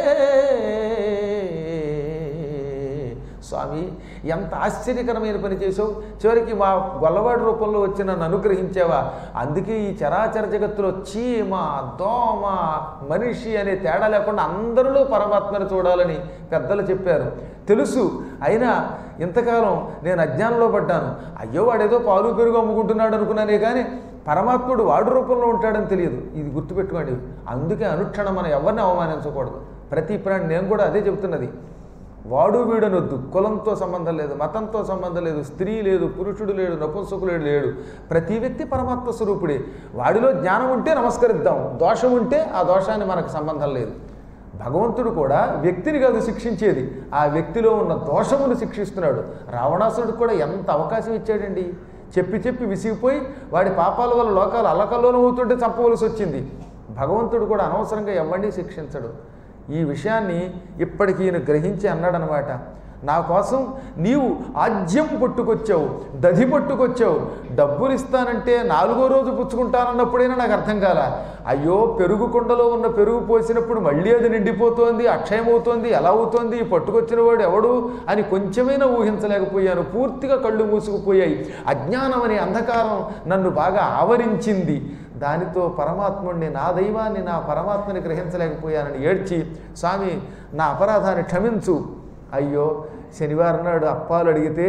స్వామి ఎంత ఆశ్చర్యకరమైన పని చేసావు, చివరికి మా గొల్లవాడి రూపంలో వచ్చి నన్ను అనుగ్రహించావా. అందుకే ఈ చరాచర జగత్తులో చీమ దోమ మనిషి అనే తేడా లేకుండా అందరిలో పరమాత్మను చూడాలని పెద్దలు చెప్పారు, తెలుసు. అయినా ఇంతకాలం నేను అజ్ఞానంలో పడ్డాను. అయ్యో వాడేదో పాలు పెరుగు అమ్ముకుంటున్నాడు అనుకున్నానే కానీ పరమాత్ముడు వాడు రూపంలో ఉంటాడని తెలియదు. ఇది గుర్తుపెట్టుకోండి. అందుకే అనుక్షణం మనం ఎవరిని అవమానించకూడదు. ప్రతి ప్రాణి, నేను కూడా అదే చెబుతున్నది, వాడు వీడనొద్దు. కులంతో సంబంధం లేదు, మతంతో సంబంధం లేదు, స్త్రీ లేదు, పురుషుడు లేడు, నపుంసకుడు లేడు. ప్రతి వ్యక్తి పరమాత్మ స్వరూపుడే. వాడిలో జ్ఞానం ఉంటే నమస్కరిద్దాం, దోషం ఉంటే ఆ దోషాన్ని మనకు సంబంధం లేదు. భగవంతుడు కూడా వ్యక్తిని కాదు శిక్షించేది, ఆ వ్యక్తిలో ఉన్న దోషమును శిక్షిస్తున్నాడు. రావణాసురుడికి కూడా ఎంత అవకాశం ఇచ్చాడండి. చెప్పి చెప్పి విసిగిపోయి వాడి పాపాల వల్ల లోకాలు అల్లకల్లోనం అవుతుంటే చంపవలసి వచ్చింది. భగవంతుడు కూడా అనవసరంగా ఎవరిని శిక్షించడు. ఈ విషయాన్ని ఇప్పటికీ ఈయన గ్రహించి అన్నాడనమాట. నా కోసం నీవు ఆజ్యం పట్టుకొచ్చావు, దధి పట్టుకొచ్చావు, డబ్బులు ఇస్తానంటే నాలుగో రోజు పుచ్చుకుంటానన్నప్పుడైనా నాకు అర్థం కాల. అయ్యో పెరుగు కొండలో ఉన్న పెరుగు పోసినప్పుడు మళ్ళీ అది నిండిపోతోంది, అక్షయమవుతోంది, ఎలా అవుతోంది, పట్టుకొచ్చిన వాడు ఎవడు అని కొంచెమైనా ఊహించలేకపోయాను. పూర్తిగా కళ్ళు మూసుకుపోయాయి. అజ్ఞానం అనే అంధకారం నన్ను బాగా ఆవరించింది. దానితో పరమాత్ముడిని, నా దైవాన్ని, నా పరమాత్మని గ్రహించలేకపోయానని ఏడ్చి, స్వామి నా అపరాధాన్ని క్షమించు. అయ్యో శనివారం నాడు అప్పాలు అడిగితే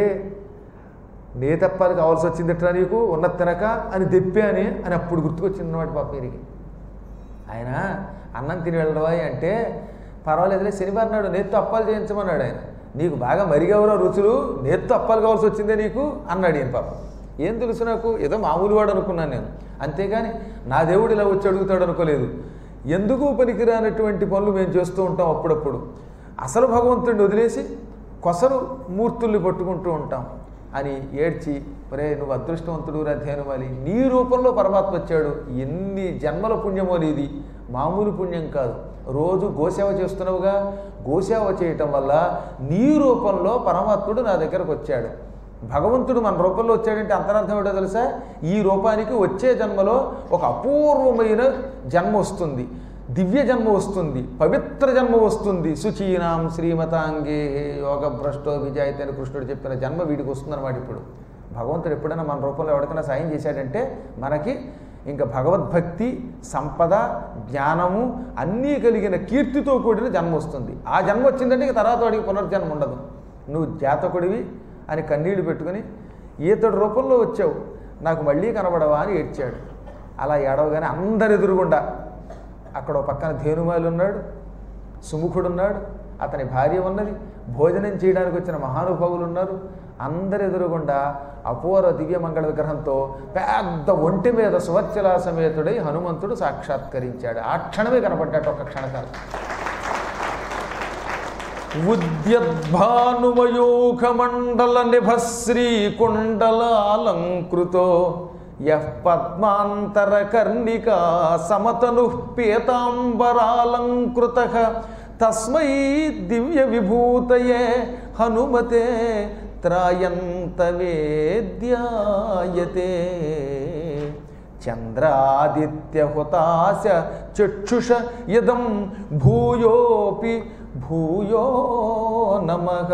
నేతప్పాలు కావాల్సి వచ్చిందట్రా నీకు ఉన్న తినక అని దెప్పాని అని అప్పుడు గుర్తుకొచ్చిందన్నమాట పాపేరికి. ఆయన అన్నం తిని వెళ్ళడవా అంటే, పర్వాలేదులే శనివారం నాడు నేత్తో అప్పాలు చేయించమన్నాడు ఆయన. నీకు బాగా మరిగెవరో రుచులు, నేత్తో అప్పాలు కావాల్సి వచ్చిందే నీకు అన్నాడు ఈయన. పాపం ఏం తెలుసు నాకు, ఏదో మామూలు వాడు అనుకున్నాను నేను, అంతేగాని నా దేవుడు ఇలా వచ్చి అడుగుతాడు అనుకోలేదు. ఎందుకు పనికిరానటువంటి పనులు మేము చేస్తూ ఉంటాం అప్పుడప్పుడు. అసలు భగవంతుడిని వదిలేసి కొసరు మూర్తుల్ని పట్టుకుంటూ ఉంటాం అని ఏడ్చి, ఒరే నువ్వు అదృష్టవంతుడు ధేనువాలి, నీ రూపంలో పరమాత్మ వచ్చాడు, ఎన్ని జన్మల పుణ్యమో నీది, మామూలు పుణ్యం కాదు. రోజు గోసేవ చేస్తున్నావుగా, గోసేవ చేయటం వల్ల నీ రూపంలో పరమాత్ముడు నా దగ్గరకు వచ్చాడు. భగవంతుడు మన రూపంలో వచ్చాడంటే అంతరార్థం ఏంటో తెలుసా? ఈ రూపానికి వచ్చే జన్మలో ఒక అపూర్వమైన జన్మ వస్తుంది, దివ్య జన్మ వస్తుంది, పవిత్ర జన్మ వస్తుంది. శుచీనాం శ్రీమతాంగే యోగ భ్రష్టో విజాయితే అని కృష్ణుడు చెప్పిన జన్మ వీడికి వస్తుందన్నమాట. ఇప్పుడు భగవంతుడు ఎప్పుడైనా మన రూపంలో ఎవరికైనా సాయం చేశాడంటే మనకి ఇంకా భగవద్భక్తి, సంపద, జ్ఞానము అన్నీ కలిగిన కీర్తితో కూడిన జన్మ వస్తుంది. ఆ జన్మ వచ్చిందంటే ఇక తర్వాత వాడికి పునర్జన్మ ఉండదు. నువ్వు జాతకుడివి అని కన్నీళ్లు పెట్టుకుని ఈతడు రూపంలో వచ్చావు, నాకు మళ్ళీ కనబడవా అని ఏడ్చాడు. అలా ఏడవగానే అందరు ఎదురుగుండా, అక్కడ ఒక పక్కన ధేనుమాలి ఉన్నాడు, సుముఖుడున్నాడు, అతని భార్య ఉన్నది, భోజనం చేయడానికి వచ్చిన మహానుభావులు ఉన్నారు. అందరు ఎదురుగుండా అపూర్వ దివ్య మంగళ విగ్రహంతో పెద్ద ఒంటి మీద సువర్చలా సమేతుడై హనుమంతుడు సాక్షాత్కరించాడు. ఆ క్షణమే కనపడ్డాడు ఒక క్షణకాలం. ఉద్యద్భానుమయూఖమండల నిభశ్రీ కుండలాలంకృతో యః పద్మాంతర కర్ణికా సమతను పీతాంబరాలంకృతః తస్మై దివ్య విభూతయే హనుమతే త్రాయంత వేద్యాయతే. చంద్రాదిత్యహుతాశ చక్షుష ఇదం భూయోపి భూయో నమః.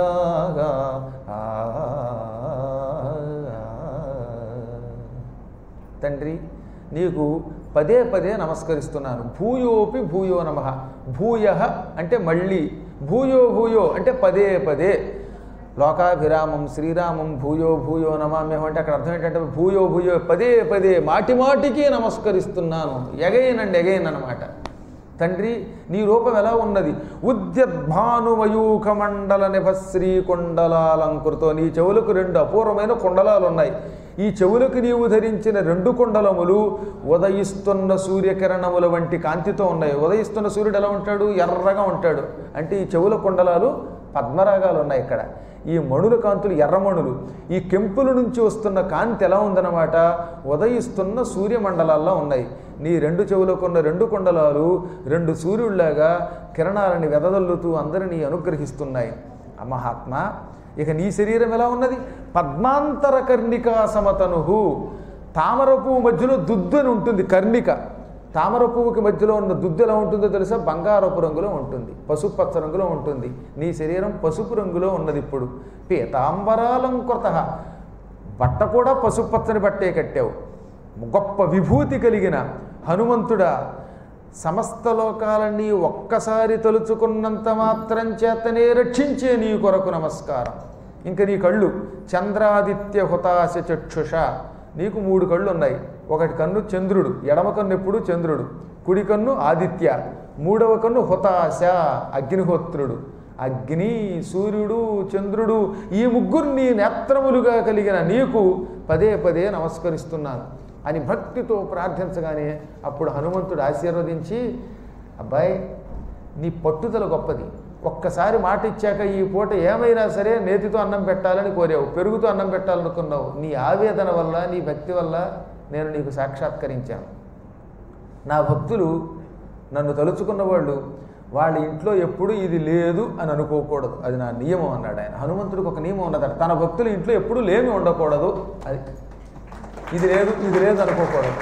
తండ్రి నీకు పదే పదే నమస్కరిస్తున్నాను. భూయోపి భూయో నమః. భూయ అంటే మళ్ళీ, భూయో భూయో అంటే పదే పదే. లోకాభిరామం శ్రీరామం భూయో భూయో నమామ్యహం అంటే అక్కడ అర్థం ఏంటంటే భూయో భూయో పదే పదే మాటి మాటికి నమస్కరిస్తున్నాను, ఎగైన్ అండ్ ఎగైన్ అన్నమాట. తండ్రి నీ రూపం ఎలా ఉన్నది? ఉద్యద్భానుమయూఖ మండల నిభశ్రీ కుండలాలంకృతో. నీ చెవులకు రెండు అపూర్వమైన కుండలాలు ఉన్నాయి. ఈ చెవులకు నీవు ధరించిన రెండు కుండలములు ఉదయిస్తున్న సూర్యకిరణముల వంటి కాంతితో ఉన్నాయి. ఉదయిస్తున్న సూర్యుడు ఎలా ఉంటాడు? ఎర్రగా ఉంటాడు. అంటే ఈ చెవుల కుండలాలు పద్మరాగాలు ఉన్నాయి. ఇక్కడ ఈ మణుల కాంతులు ఎర్రమణులు. ఈ కెంపుల నుంచి వస్తున్న కాంతి ఎలా ఉందన్నమాట? ఉదయిస్తున్న సూర్యమండలాల్లో ఉన్నాయి. నీ రెండు చెవులకున్న రెండు కుండలాలు రెండు సూర్యుడిలాగా కిరణాలని వెదజల్లుతూ అందరినీ అనుగ్రహిస్తున్నాయి. మహాత్మ, ఇక నీ శరీరం ఎలా ఉన్నది? పద్మాంతర కర్ణికా సమతనుహు. తామర పువ్వు మధ్యలో దుద్దు అని ఉంటుంది కర్ణిక. తామర పువ్వుకి మధ్యలో ఉన్న దుద్దు ఎలా ఉంటుందో తెలుసా? బంగారపు రంగులో ఉంటుంది, పసుపు పచ్చ రంగులో ఉంటుంది. నీ శరీరం పసుపు రంగులో ఉన్నది. ఇప్పుడు పీతాంబరాలంకృత, బట్ట కూడా పసుపు పచ్చని బట్టే కట్టావు. గొప్ప విభూతి కలిగిన హనుమంతుడా, సమస్త లోకాలన్నీ ఒక్కసారి తలుచుకున్నంత మాత్రం చేతనే రక్షించే నీ కొరకు నమస్కారం. ఇంక నీ కళ్ళు చంద్రాదిత్య హుతాశ చక్షుష. నీకు మూడు కళ్ళు ఉన్నాయి. ఒకటి కన్ను చంద్రుడు, ఎడమ కన్ను ఎప్పుడు చంద్రుడు, కుడి కన్ను ఆదిత్య, మూడవ కన్ను హుతాశ అగ్నిహోత్రుడు. అగ్ని, సూర్యుడు, చంద్రుడు ఈ ముగ్గురిని నేత్రములుగా కలిగిన నీకు పదే పదే నమస్కరిస్తున్నాను అని భక్తితో ప్రార్థించగానే అప్పుడు హనుమంతుడు ఆశీర్వదించి, అబ్బాయి నీ పట్టుదల గొప్పది. ఒక్కసారి మాట ఇచ్చాక ఈ పూట ఏమైనా సరే నేతితో అన్నం పెట్టాలని కోరావు, పెరుగుతో అన్నం పెట్టాలనుకున్నావు. నీ ఆవేదన వల్ల, నీ భక్తి వల్ల నేను నీకు సాక్షాత్కరించాను. నా భక్తులు నన్ను తలుచుకున్న వాళ్ళు వాళ్ళ ఇంట్లో ఎప్పుడు ఇది లేదు అని అనుకోకూడదు, అది నా నియమం అన్నాడు ఆయన. హనుమంతుడికి ఒక నియమం ఉన్నదట, తన భక్తుల ఇంట్లో ఎప్పుడు లేమి ఉండకూడదు, అది ఇది లేదు ఇది లేదు అనుకోకూడదు.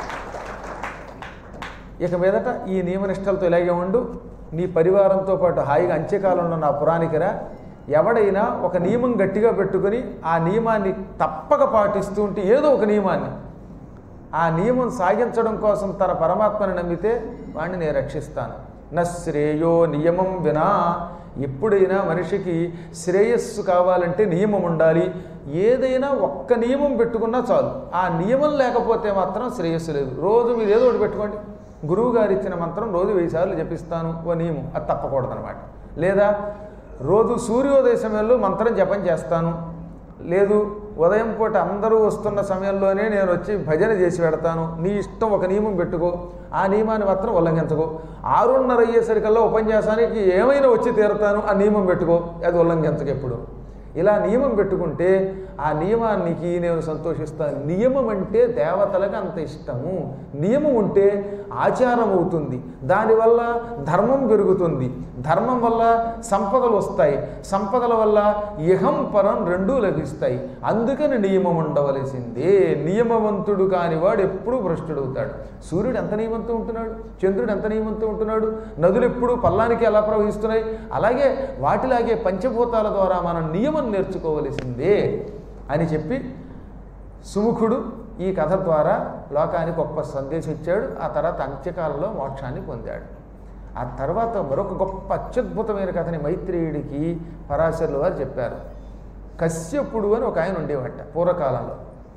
ఇక మీదట ఈ నియమనిష్టలతో ఇలాగే ఉండు. నీ పరివారంతో పాటు హాయిగా అంత్యకాలంలో నా పురాణికిరా. ఎవడైనా ఒక నియమం గట్టిగా పెట్టుకుని ఆ నియమాన్ని తప్పక పాటిస్తూ ఉంటే, ఏదో ఒక నియమాన్ని ఆ నియమం సాగించడం కోసం తన పరమాత్మని నమ్మితే వాడిని నేను రక్షిస్తాను. నా శ్రేయో నియమం వినా. ఎప్పుడైనా మనిషికి శ్రేయస్సు కావాలంటే నియమం ఉండాలి. ఏదైనా ఒక్క నియమం పెట్టుకున్నా చాలు. ఆ నియమం లేకపోతే మాత్రం శ్రేయస్సు లేదు. రోజు మీరు ఏదో ఒకటి పెట్టుకోండి. గురువు గారు ఇచ్చిన మంత్రం రోజు వెయ్యి సార్లు జపిస్తాను, ఓ నియమం, అది తప్పకూడదు అనమాట. లేదా రోజు సూర్యోదయ సమయంలో మంత్రం జపం చేస్తాను, లేదు ఉదయం పూట అందరూ వస్తున్న సమయంలోనే నేను వచ్చి భజన చేసి పెడతాను, నీ ఇష్టం, ఒక నియమం పెట్టుకో, ఆ నియమాన్ని మాత్రం ఉల్లంఘించకో. ఆరున్నర అయ్యేసరికల్లా ఉపన్యాసానికి ఏమైనా వచ్చి తీరుతాను, ఆ నియమం పెట్టుకో, అది ఉల్లంఘించకు ఎప్పుడు. ఇలా నియమం పెట్టుకుంటే ఆ నియమానికి నేను సంతోషిస్తాను. నియమం అంటే దేవతలకు అంత ఇష్టము. నియమం ఉంటే ఆచారం అవుతుంది, దానివల్ల ధర్మం పెరుగుతుంది, ధర్మం వల్ల సంపదలు వస్తాయి, సంపదల వల్ల ఇహం పరం రెండూ లభిస్తాయి. అందుకని నియమం ఉండవలసిందే. నియమవంతుడు కానివాడు ఎప్పుడూ భ్రష్టుడవుతాడు. సూర్యుడు ఎంత నియమంతో ఉంటున్నాడు, చంద్రుడు ఎంత నియమంతో ఉంటున్నాడు, నదులు ఎప్పుడు పల్లానికి ఎలా ప్రవహిస్తున్నాయి, అలాగే వాటిలాగే పంచభూతాల ద్వారా మనం నియమం నేర్చుకోవలసిందే అని చెప్పి సుముఖుడు ఈ కథ ద్వారా లోకానికి గొప్ప సందేశం ఇచ్చాడు. ఆ తర్వాత అంత్యకాలంలో మోక్షాన్ని పొందాడు. ఆ తర్వాత మరొక గొప్ప అత్యద్భుతమైన కథని మైత్రేయుడికి పరాశరులు వారు చెప్పారు. కశ్యపుడు అని ఒక ఆయన ఉండేవాట పూర్వకాలంలో.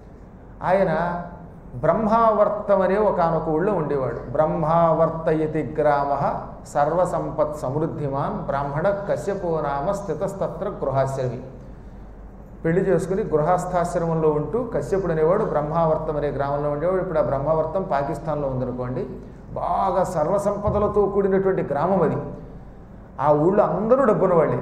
ఆయన బ్రహ్మావర్తం అనే ఒకనొక ఊళ్ళో ఉండేవాడు. బ్రహ్మావర్తయతి గ్రామ సర్వసంపత్ సమృద్ధిమాన్ బ్రాహ్మణ కశ్యపో నామ స్థితస్తత్ర గృహాశ్రమి. పెళ్లి చేసుకుని గృహస్థాశ్రమంలో ఉంటూ కశ్యపుడు అనేవాడు బ్రహ్మావర్తం అనే గ్రామంలో ఉండేవాడు. ఇప్పుడు ఆ బ్రహ్మావర్తం పాకిస్తాన్లో ఉందనుకోండి. బాగా సర్వసంపదలతో కూడినటువంటి గ్రామం అది. ఆ ఊళ్ళో అందరూ డబ్బున్న వాళ్ళే.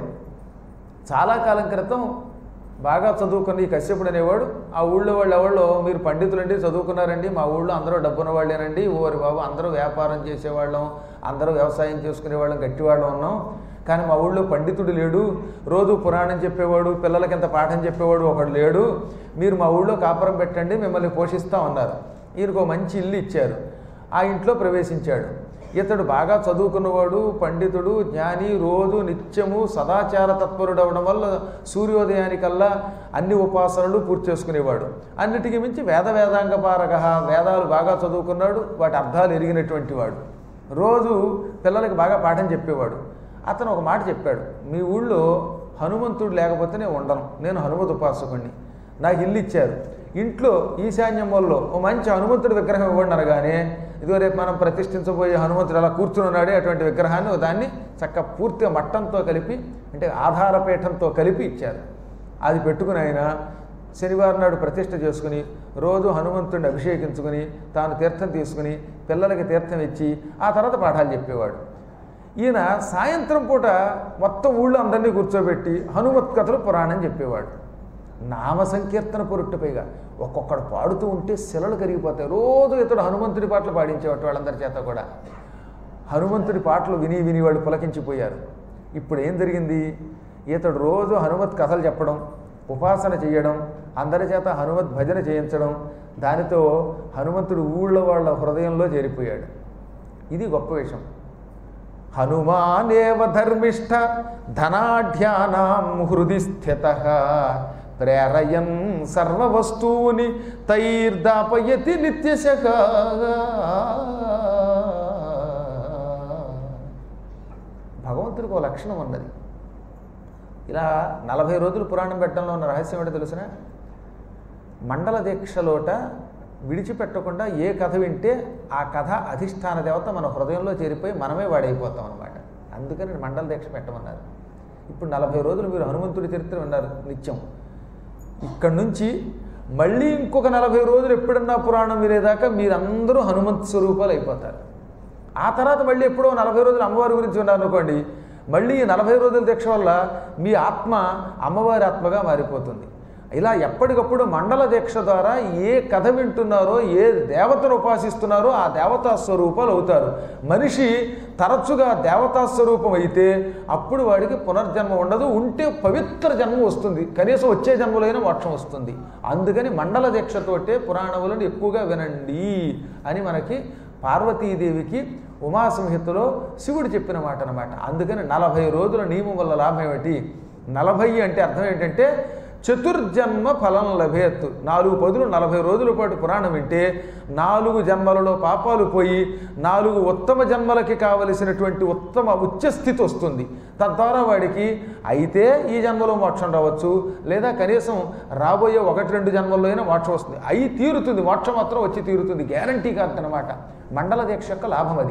చాలా కాలం క్రితం బాగా చదువుకున్న ఈ కశ్యపుడు అనేవాడు ఆ ఊళ్ళో వాళ్ళు ఎవరో, మీరు పండితులండి, చదువుకున్నారండి, మా ఊళ్ళో అందరూ డబ్బున్న వాళ్ళేనండి, ఓరి బాబు అందరూ వ్యాపారం చేసేవాళ్ళం, అందరూ వ్యవసాయం చేసుకునేవాళ్ళం, గట్టివాళ్ళం ఉన్నాం, కానీ మా ఊళ్ళో పండితుడు లేడు, రోజు పురాణం చెప్పేవాడు, పిల్లలకి ఎంత పాఠం చెప్పేవాడు ఒకడు లేడు, మీరు మా ఊళ్ళో కాపురం పెట్టండి, మిమ్మల్ని పోషిస్తామన్నారు. ఈయనకు మంచి ఇల్లు ఇచ్చారు. ఆ ఇంట్లో ప్రవేశించాడు. ఇతడు బాగా చదువుకున్నవాడు, పండితుడు, జ్ఞాని, రోజు నిత్యము సదాచార తత్పరుడు అవడం వల్ల సూర్యోదయానికల్లా అన్ని ఉపాసనలు పూర్తి చేసుకునేవాడు. అన్నిటికీ మించి వేద వేదాంగ పారగ, వేదాలు బాగా చదువుకున్నాడు, వాటి అర్థాలు ఎరిగినటువంటి వాడు. రోజు పిల్లలకి బాగా పాఠం చెప్పేవాడు. అతను ఒక మాట చెప్పాడు, మీ ఊళ్ళో హనుమంతుడు లేకపోతే నేను ఉండను, నేను హనుమత్ ఉపాసకుడిని, నాకు ఇల్లు ఇచ్చారు, ఇంట్లో ఈశాన్యం వల్ల ఓ మంచి హనుమంతుడి విగ్రహం ఇవ్వండి అనగానే, ఇదిగో రేపు మనం ప్రతిష్ఠించబోయే హనుమంతుడు అలా కూర్చుని ఉన్నాడే అటువంటి విగ్రహాన్ని దాన్ని చక్క పూర్తిగా మట్టంతో కలిపి, అంటే ఆధారపీఠంతో కలిపి ఇచ్చారు. అది పెట్టుకుని ఆయన శనివారం నాడు ప్రతిష్ఠ చేసుకుని రోజు హనుమంతుడిని అభిషేకించుకుని తాను తీర్థం తీసుకుని పిల్లలకి తీర్థం ఇచ్చి ఆ తర్వాత పాఠాలు చెప్పేవాడు. ఈయన సాయంత్రం పూట మొత్తం ఊళ్ళో అందరినీ కూర్చోబెట్టి హనుమత్ కథలు పురాణం చెప్పేవాడు. నామ సంకీర్తన పొరుట్టుపైగా ఒక్కొక్కడు పాడుతూ ఉంటే శిలలు కరిగిపోతాయి. రోజు ఇతడు హనుమంతుడి పాటలు పాడించేవాడు వాళ్ళందరి చేత కూడా. హనుమంతుడి పాటలు విని విని వాళ్ళు పులకించిపోయారు. ఇప్పుడు ఏం జరిగింది, ఇతడు రోజు హనుమత్ కథలు చెప్పడం, ఉపాసన చేయడం, అందరి చేత హనుమత్ భజన చేయించడం, దానితో హనుమంతుడు ఊళ్ళో వాళ్ళ హృదయంలో చేరిపోయాడు. ఇది గొప్ప విషయం. హనుమానేవ ధర్మిష్ఠ ధనాఢ్యానాం హృది స్థితః ప్రేరయన్ సర్వవస్తూని తైర్దాపయతి నిత్యశః. భగవంతుడికి ఒక లక్షణం ఉన్నది. ఇలా నలభై రోజులు పురాణం పెట్టడంలో ఉన్న రహస్యం ఏంటో తెలుసిన, మండల దీక్షలోట విడిచిపెట్టకుండా ఏ కథ వింటే ఆ కథ అధిష్టాన దేవత మన హృదయంలో చేరిపోయి మనమే వాడైపోతాం అనమాట. అందుకని మండల దీక్ష పెట్టమన్నారు. ఇప్పుడు నలభై రోజులు మీరు హనుమంతుడి చరిత్ర విన్నారు నిత్యం. ఇక్కడి నుంచి మళ్ళీ ఇంకొక నలభై రోజులు ఎప్పుడన్నా పురాణం వినేదాకా మీరందరూ హనుమంతు స్వరూపాలు అయిపోతారు. ఆ తర్వాత మళ్ళీ ఎప్పుడో నలభై రోజులు అమ్మవారి గురించి విన్నారు అనుకోండి, మళ్ళీ ఈ నలభై రోజుల దీక్ష వల్ల మీ ఆత్మ అమ్మవారి ఆత్మగా మారిపోతుంది. ఇలా ఎప్పటికప్పుడు మండల దీక్ష ద్వారా ఏ కథ వింటున్నారో, ఏ దేవతను ఉపాసిస్తున్నారో ఆ దేవతా స్వరూపాలు అవుతారు. మనిషి తరచుగా దేవతా స్వరూపం అయితే అప్పుడు వాడికి పునర్జన్మ ఉండదు, ఉంటే పవిత్ర జన్మ వస్తుంది, కనీసం వచ్చే జన్మలైన మోక్షం వస్తుంది. అందుకని మండల దీక్షతోటే పురాణములను ఎక్కువగా వినండి అని మనకి పార్వతీదేవికి ఉమాసంహితలో శివుడు చెప్పిన మాట అన్నమాట. అందుకని నలభై రోజుల నియమం వల్ల లాభం ఏమిటి, నలభై అంటే అర్థం ఏంటంటే చతుర్జన్మ ఫలం లభేత్. నాలుగు పదులు నలభై రోజుల పాటు పురాణం వింటే నాలుగు జన్మలలో పాపాలు పోయి నాలుగు ఉత్తమ జన్మలకి కావలసినటువంటి ఉత్తమ ఉచ్చస్థితి వస్తుంది. తద్వారా వాడికి అయితే ఈ జన్మలో మోక్షం రావచ్చు, లేదా కనీసం రాబోయే ఒకటి రెండు జన్మల్లో అయినా మోక్షం వస్తుంది. అయి తీరుతుంది, మోక్షం మాత్రం వచ్చి తీరుతుంది, గ్యారంటీ కాదనమాట. మండల దీక్ష యొక్క లాభం అది.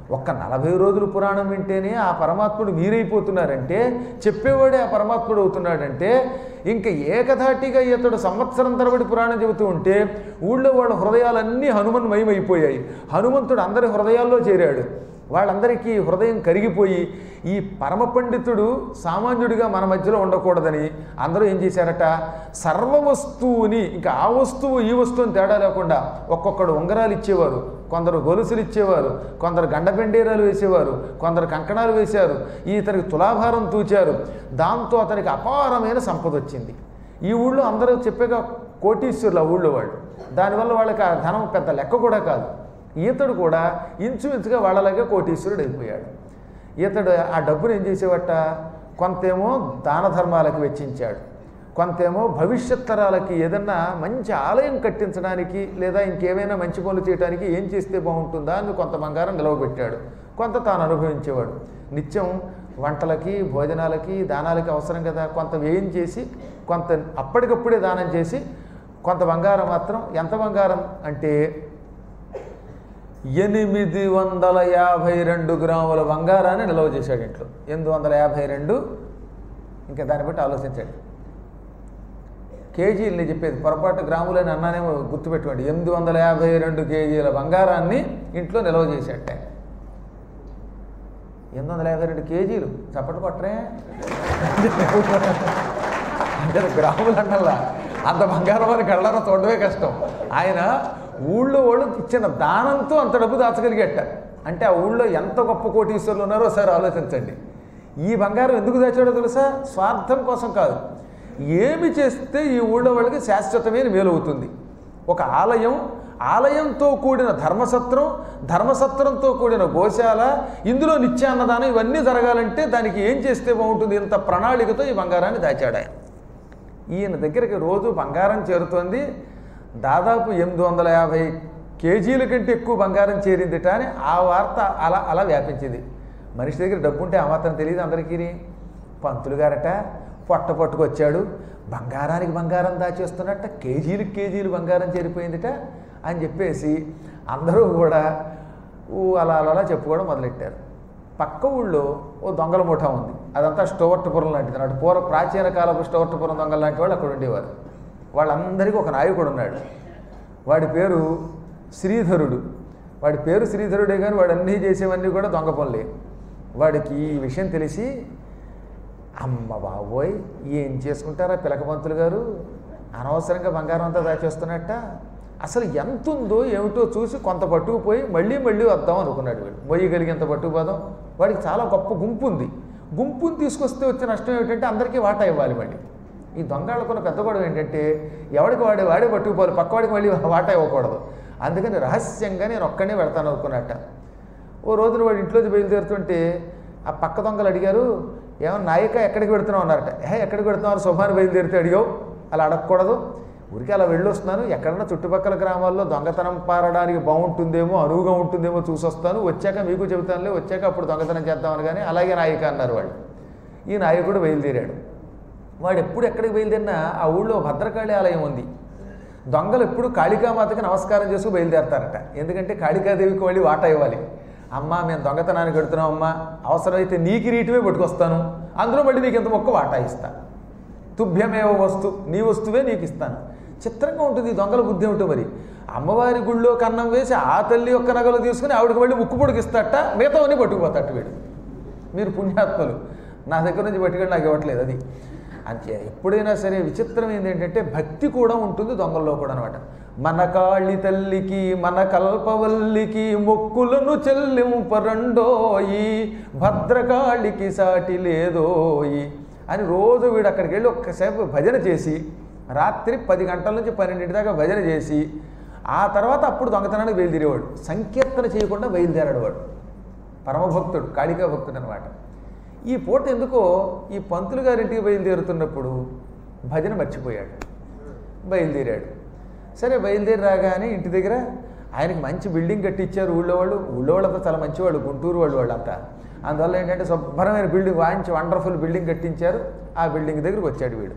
ఒక్క నలభై రోజులు పురాణం వింటేనే ఆ పరమాత్ముడు మీరైపోతున్నారంటే, చెప్పేవాడే ఆ పరమాత్ముడు అవుతున్నాడంటే, ఇంకా ఏకధాటిగా ఇతడు సంవత్సరం తరబడి పురాణం చెబుతూ ఉంటే ఊళ్ళో వాళ్ళ హృదయాలన్నీ హనుమన్మయమైపోయాయి. హనుమంతుడు అందరి హృదయాల్లో చేరాడు. వాళ్ళందరికీ హృదయం కరిగిపోయి ఈ పరమ పండితుడు సామాన్యుడిగా మన మధ్యలో ఉండకూడదని అందరూ ఏం చేశారట, సర్వ వస్తువుని, ఇంకా ఆ వస్తువు ఈ వస్తువుని తేడా లేకుండా ఒక్కొక్కడు ఉంగరాలు ఇచ్చేవారు, కొందరు గొలుసులు ఇచ్చేవారు, కొందరు గండపెండేరాలు వేసేవారు, కొందరు కంకణాలు వేశారు, ఇతనికి తులాభారం తూచారు. దాంతో అతనికి అపారమైన సంపద వచ్చింది. ఈ ఊళ్ళో అందరూ చెప్పేగా కోటీశ్వరులు ఆ ఊళ్ళో వాళ్ళు. దానివల్ల వాళ్ళకి ఆ ధనం పెద్ద లెక్క కూడా కాదు. ఈతడు కూడా ఇంచుమించుగా వాళ్ళలాగే కోటీశ్వరుడు అయిపోయాడు. ఈతడు ఆ డబ్బును ఏం చేసేవట, కొంతేమో దాన ధర్మాలకు వెచ్చించాడు, కొంతేమో భవిష్యత్ తరాలకి ఏదన్నా మంచి ఆలయం కట్టించడానికి లేదా ఇంకేమైనా మంచి పనులు చేయడానికి ఏం చేస్తే బాగుంటుందా అని కొంత బంగారం నిలవబెట్టాడు, కొంత తాను అనుభవించేవాడు. నిత్యం వంటలకి భోజనాలకి దానాలకి అవసరం కదా, కొంత వ్యయం చేసి కొంత అప్పటికప్పుడే దానం చేసి కొంత బంగారం మాత్రం, ఎంత బంగారం అంటే ఎనిమిది వందల యాభై రెండు గ్రాముల బంగారాన్ని నిల్వ చేశాడు ఇంట్లో. ఎనిమిది వందల యాభై రెండు ఇంకా దాన్ని బట్టి ఆలోచించాడు. కేజీలు నేను చెప్పేది పొరపాటు గ్రాములని అన్నానేమో గుర్తుపెట్టుకోండి. ఎనిమిది వందల యాభై రెండు కేజీల బంగారాన్ని ఇంట్లో నిల్వ చేశాట. ఎనిమిది వందల యాభై రెండు కేజీలు చప్పట్లు కొట్టరే అంటే గ్రాములు అన్నల్లా అంత బంగారం అని కళ్ళలో చూడడమే కష్టం. ఆయన ఊళ్ళో వాళ్ళు ఇచ్చిన దానంతో అంత డబ్బు దాచగలిగేట. అంటే ఆ ఊళ్ళో ఎంత గొప్ప కోటీశ్వరులు ఉన్నారో ఒకసారి ఆలోచించండి. ఈ బంగారం ఎందుకు దాచాడో తెలుసా? స్వార్థం కోసం కాదు. ఏమి చేస్తే ఈ ఊళ్ళో వాళ్ళకి శాశ్వతమైన మేలు అవుతుంది. ఒక ఆలయం, ఆలయంతో కూడిన ధర్మసత్రం, ధర్మసత్రంతో కూడిన గోశాల, ఇందులో నిత్య అన్నదానం, ఇవన్నీ జరగాలంటే దానికి ఏం చేస్తే బాగుంటుంది? ఇంత ప్రణాళికతో ఈ బంగారాన్ని దాచాడు. ఈయన దగ్గరికి రోజు బంగారం చేరుతోంది. దాదాపు ఎనిమిది వందల యాభై కేజీల కంటే ఎక్కువ బంగారం చేరిందిట అని ఆ వార్త అలా అలా వ్యాపించింది. మనిషి దగ్గర డబ్బు ఉంటే ఆ మాత్రం తెలియదు అందరికీ. పంతులు గారట పొట్ట పట్టుకొచ్చాడు, బంగారానికి బంగారం దాచేస్తున్నట్ట, కేజీలకు కేజీలు బంగారం చేరిపోయిందిట అని చెప్పేసి అందరూ కూడా ఊ అలా అలా చెప్పుకోవడం మొదలెట్టారు. పక్క ఊళ్ళో ఓ దొంగల ముఠా ఉంది. అదంతా స్టోవర్టపురం లాంటిది. నాటి పూర్వ ప్రాచీన కాలపు స్టోవర్టపురం దొంగల లాంటి వాళ్ళు అక్కడ ఉండేవారు. వాళ్ళందరికీ ఒక నాయకుడు ఉన్నాడు. వాడి పేరు శ్రీధరుడు. వాడి పేరు శ్రీధరుడే కానీ వాడు అన్నీ చేసేవన్నీ కూడా దొంగ పనులే. వాడికి ఈ విషయం తెలిసి, అమ్మ బాబోయ్ ఏం చేసుకుంటారా పిలకపంతులు గారు, అనవసరంగా బంగారం అంతా దాచేస్తున్నట్ట, అసలు ఎంత ఉందో ఏమిటో చూసి కొంత పట్టుకుపోయి మళ్ళీ మళ్ళీ వద్దాం అనుకున్నాడు. వీడు మొయ్యగలిగేంత పట్టుకుపోదాం. వాడికి చాలా గొప్ప గుంపు ఉంది. గుంపుని తీసుకొస్తే వచ్చే నష్టం ఏమిటంటే అందరికీ వాటా ఇవ్వాలి. మళ్ళీ ఈ దొంగళ్ళకున్న పెద్ద గొడవ ఏంటంటే ఎవడికి వాడే వాడే పట్టుకుపోవాలి, పక్కవాడికి మళ్ళీ వాటా ఇవ్వకూడదు. అందుకని రహస్యంగా నేను ఒక్కడే వెళ్తాను అనుకున్నట్ట. ఓ రోజున వాడు ఇంట్లోకి బయలుదేరుతుంటే ఆ పక్క దొంగలు అడిగారు, ఏమన్నా నాయక ఎక్కడికి పెడుతున్నావు అన్నారట. ఏ ఎక్కడికి పెడుతున్నారు, శుభాన్ని బయలుదేరితే అడిగావు, అలా అడగకూడదు, ఊరికి అలా వెళ్ళొస్తున్నాను, ఎక్కడన్నా చుట్టుపక్కల గ్రామాల్లో దొంగతనం పారడానికి బాగుంటుందేమో, అనువుగా ఉంటుందేమో చూసి వస్తాను, వచ్చాక మీకు చెబుతానులే, వచ్చాక అప్పుడు దొంగతనం చేద్దామని. కానీ అలాగే నాయక అన్నారు వాళ్ళు. ఈ నాయకుడు బయలుదేరాడు. వాడు ఎప్పుడు ఎక్కడికి బయలుదేరినా ఆ ఊళ్ళో భద్రకాళి ఆలయం ఉంది. దొంగలు ఎప్పుడు కాళికామాతకి నమస్కారం చేసుకు బయలుదేరతారట. ఎందుకంటే కాళికాదేవికి వెళ్ళి వాటా ఇవ్వాలి. అమ్మ మేము దొంగతనానికి పెడుతున్నాం అమ్మ, అవసరమైతే నీ కిరీటమే పట్టుకొస్తాను, అందులో మళ్ళీ నీకు ఎంత మొక్క వాటా ఇస్తాను, తుభ్యమేవ వస్తు, నీ వస్తువే నీకు ఇస్తాను. చిత్రంగా ఉంటుంది దొంగల బుద్ధి ఏమిటో. మరి అమ్మవారి గుళ్ళో కన్నం వేసి ఆ తల్లి యొక్క నగలు తీసుకుని ఆవిడకి మళ్ళీ ముక్కు పొడికిస్తాట, మిగతావన్నీ పట్టుకుపోతాట వీడు. మీరు పుణ్యాత్మలు, నా దగ్గర నుంచి పట్టుకెళ్ళి నాకు ఇవ్వట్లేదు. అది అంతే. ఎప్పుడైనా సరే విచిత్రమైంది ఏంటంటే భక్తి కూడా ఉంటుంది దొంగల్లో కూడా అనమాట. మన కాళి తల్లికి మన కల్పవల్లికి మొక్కులను చెల్లింపరండోయి, భద్రకాళికి సాటి లేదోయి అని రోజు వీడు అక్కడికి వెళ్ళి ఒక్కసేపు భజన చేసి రాత్రి పది గంటల నుంచి పన్నెండింటి దాకా భజన చేసి ఆ తర్వాత అప్పుడు దొంగతనానికి బయలుదేరేవాడు. సంకీర్తన చేయకుండా బయలుదేరాడు వాడు. పరమభక్తుడు, కాళికా భక్తుడు అనమాట. ఈ పూట ఎందుకో ఈ పంతులు గారింటికి బయలుదేరుతున్నప్పుడు భజన మర్చిపోయాడు. బయలుదేరాడు. సరే బయలుదేరి రాగానే ఇంటి దగ్గర ఆయనకి మంచి బిల్డింగ్ కట్టించారు ఊళ్ళో వాళ్ళు. ఊళ్ళో వాళ్ళంతా చాలా మంచివాళ్ళు, గుంటూరు వాళ్ళు వాళ్ళంతా. అందువల్ల ఏంటంటే శుభ్రమైన బిల్డింగ్, వాయించి వండర్ఫుల్ బిల్డింగ్ కట్టించారు. ఆ బిల్డింగ్ దగ్గరికి వచ్చాడు వీడు.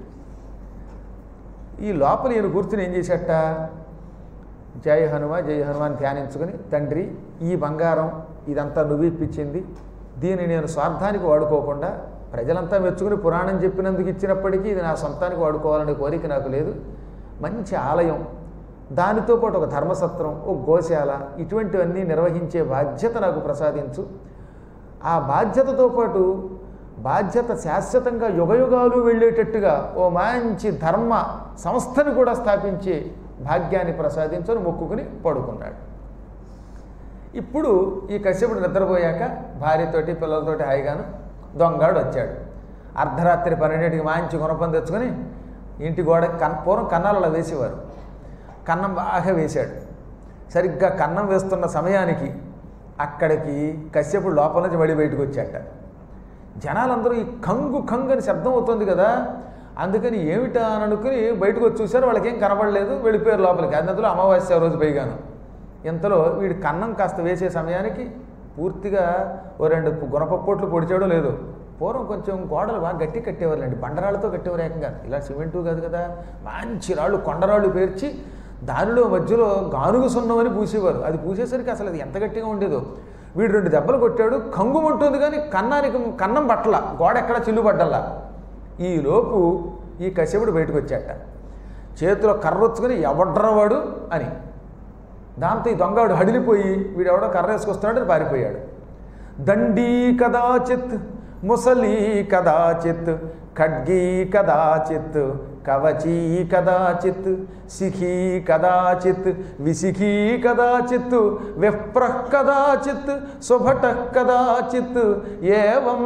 ఈ లోపల ఈయన కూర్చుని ఏం చేశాట, జయ హనుమ జయ హనుమాన్ ధ్యానించుకుని, తండ్రి ఈ బంగారం ఇదంతా నువ్వు ఇప్పించింది, దీన్ని నేను స్వార్థానికి వాడుకోకుండా ప్రజలంతా మెచ్చుకుని పురాణం చెప్పినందుకు ఇచ్చినప్పటికీ ఇది నా సొంతానికి వాడుకోవాలనే కోరిక నాకు లేదు. మంచి ఆలయం, దానితో పాటు ఒక ధర్మసత్రం, ఒక గోశాల, ఇటువంటివన్నీ నిర్వహించే బాధ్యత నాకు ప్రసాదించు. ఆ బాధ్యతతో పాటు బాధ్యత శాశ్వతంగా యుగయుగాలు వెళ్ళేటట్టుగా ఓ మంచి ధర్మ సంస్థను కూడా స్థాపించే భాగ్యాన్ని ప్రసాదించని మొక్కుకుని పడుకున్నాడు. ఇప్పుడు ఈ కశ్యపుడు నిద్రపోయాక భార్యతోటి పిల్లలతోటి హాయిగాను దొంగాడు వచ్చాడు. అర్ధరాత్రి పన్నెండింటికి మంచి గుణపం తెచ్చుకొని ఇంటి గోడ కన్ పూర్వం కన్నాలు అలా వేసేవారు, కన్నం బాగా వేశాడు. సరిగ్గా కన్నం వేస్తున్న సమయానికి అక్కడికి కశ్యపుడు లోపల నుంచి మళ్ళీ బయటకు వచ్చాట. జనాలందరూ ఈ కంగు కంగు అని శబ్దం అవుతుంది కదా, అందుకని ఏమిటా అని అనుకుని బయటకు వచ్చి చూశారు. వాళ్ళకేం కనబడలేదు, వెళ్ళిపోయారు లోపలికి. అందులో అమావాస్య రోజు పైగాను. ఇంతలో వీడి కన్నం కాస్త వేసే సమయానికి పూర్తిగా ఓ రెండు గుణపప్పొట్లు పొడిచాడో లేదు. పూర్వం కొంచెం గోడలు బాగా గట్టి కట్టేవాళ్ళండి, బండరాళ్ళతో కట్టేవారు ఏకంగా, ఇలా సిమెంటు కాదు కదా, మంచి రాళ్ళు కొండరాళ్ళు పేర్చి దానిలో మధ్యలో గానుగు సున్నమని పూసేవారు. అది పూసేసరికి అసలు అది ఎంత గట్టిగా ఉండేదో. వీడు రెండు దెబ్బలు కొట్టాడు, కంగుమంటుంది కానీ కన్నానికి కన్నం పట్టల, గోడ ఎక్కడ చిల్లుపడ్డల్లా. ఈలోపు ఈ కశ్యపుడు బయటకు వచ్చాట, చేతిలో కర్రొచ్చుకొని ఎవడ్రవాడు అని. దాంతో ఈ దొంగవాడు హడిలిపోయి వీడెవడో కర్ర వేసుకొస్తున్నాడని పారిపోయాడు. దండీ కదాచిత్ ముసలీ కదాచిత్ ఖడ్గీ కదాచిత్ కవచీ కదాచిత్ శిఖీ కదాచిత్ విశిఖీ కదాచిత్ విప్రః కదాచిత్ సుభటః కదాచిత్ ఏవం.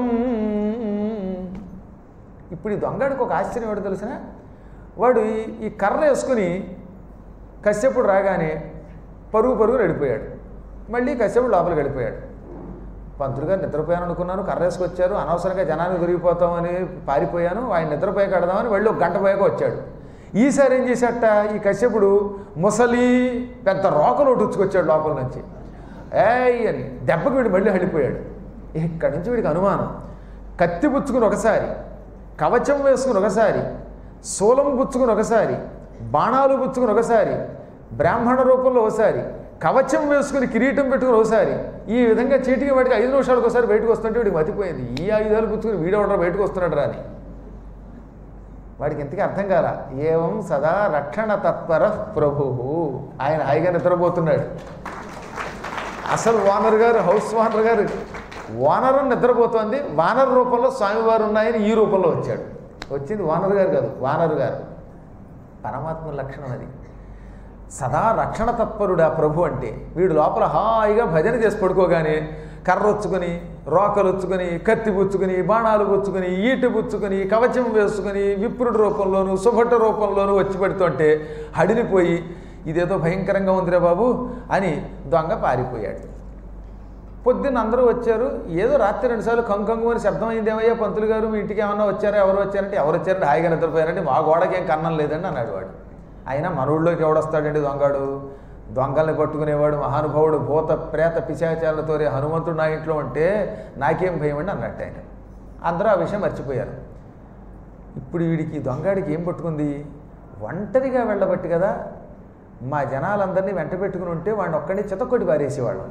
ఇప్పుడు ఈ దొంగడికి ఒక ఆశ్చర్యం వాడు తెలిసిన, వాడు ఈ కర్ర వేసుకుని కశ్యపుడు రాగానే పరుగు పరుగు వెళ్ళిపోయాడు. మళ్ళీ కశ్యపుడు లోపలికి వెళ్ళిపోయాడు. పంతులు గారు నిద్రపోయాను అనుకున్నాను, కర్ర వేసుకొచ్చారు, అనవసరంగా జనాన్ని దొరికిపోతామని పారిపోయాను, ఆయన నిద్రపోయాక కడదామని వెళ్ళి ఒక గంట పోయాక వచ్చాడు. ఈసారి ఏం చేశాట ఈ కశ్యపుడు, ముసలి పెద్ద రోకలు ఒట్టుకొచ్చాడు లోపల నుంచి. ఏయ్ అని దెబ్బకి వీడు మళ్ళీ వెళ్ళిపోయాడు. ఇక్కడి నుంచి వీడికి అనుమానం, కత్తి పుచ్చుకుని ఒకసారి, కవచం వేసుకుని ఒకసారి, శూలం పుచ్చుకుని ఒకసారి, బాణాలు పుచ్చుకుని ఒకసారి, బ్రాహ్మణ రూపంలో ఒకసారి, కవచం వేసుకుని కిరీటం పెట్టుకుని ఒకసారి, ఈ విధంగా చీటికి వాటికి ఐదు నిమిషాలకు ఒకసారి బయటకు వస్తుంటే వీడికి మతిపోయింది, ఈ ఆయుధాలు పుచ్చుకుని వీడవడరా బయటకు వస్తున్నాడు రాని. వాడికి ఇంతకీ అర్థం కాల. ఏవం సదా రక్షణ తత్పర ప్రభు. ఆయన హాయిగా నిద్రపోతున్నాడు. అసలు వానర్ గారు, హౌస్ వానర్ గారు, వానరం నిద్రపోతోంది, వానర్ రూపంలో స్వామివారు ఉన్నాయని ఈ రూపంలో వచ్చాడు. వచ్చింది వానర్ గారు కాదు, వానరు గారు. పరమాత్మ లక్షణం అది. సదా రక్షణ తత్పరుడా ప్రభు అంటే. వీడు లోపల హాయిగా భజన చేసి పడుకోగానే కర్రొచ్చుకొని, రోకలొచ్చుకొని, కత్తి పుచ్చుకొని, బాణాలు పుచ్చుకొని, ఈటు పుచ్చుకొని, కవచం వేసుకొని, విప్రుడి రూపంలోనూ సుభట రూపంలోనూ వచ్చి పెడుతుంటే హడిలిపోయి ఇదేదో భయంకరంగా ఉందిరా బాబు అని దొంగ పారిపోయాడు. పొద్దున్న అందరూ వచ్చారు. ఏదో రాత్రి రెండుసార్లు కంకంగు అని శబ్దం అయిందేమయ్యా పంతులు గారు, మీ ఇంటికి ఏమన్నా వచ్చారా, ఎవరు వచ్చారంటే ఎవరు వచ్చారంటే హాయిగా నిద్రపోయారంటే మా గోడకి ఏం కన్నం లేదండి అన్నాడు వాడు. అయినా మన ఊళ్ళోకి ఎవడొస్తాడండి దొంగడు, దొంగల్ని పట్టుకునేవాడు మహానుభావుడు, భూత ప్రేత పిశాచాలతో హనుమంతుడు నా ఇంట్లో ఉంటే నాకేం భయం అండి అన్నట్టు ఆయన. అందరూ ఆ విషయం మర్చిపోయారు. ఇప్పుడు వీడికి దొంగడికి ఏం పట్టుకుంది, ఒంటరిగా వెళ్ళబట్టి కదా, మా జనాలందరినీ వెంట పెట్టుకుని ఉంటే వాడిని ఒక్కడిని చితకొట్టి పారేసేవాళ్ళం.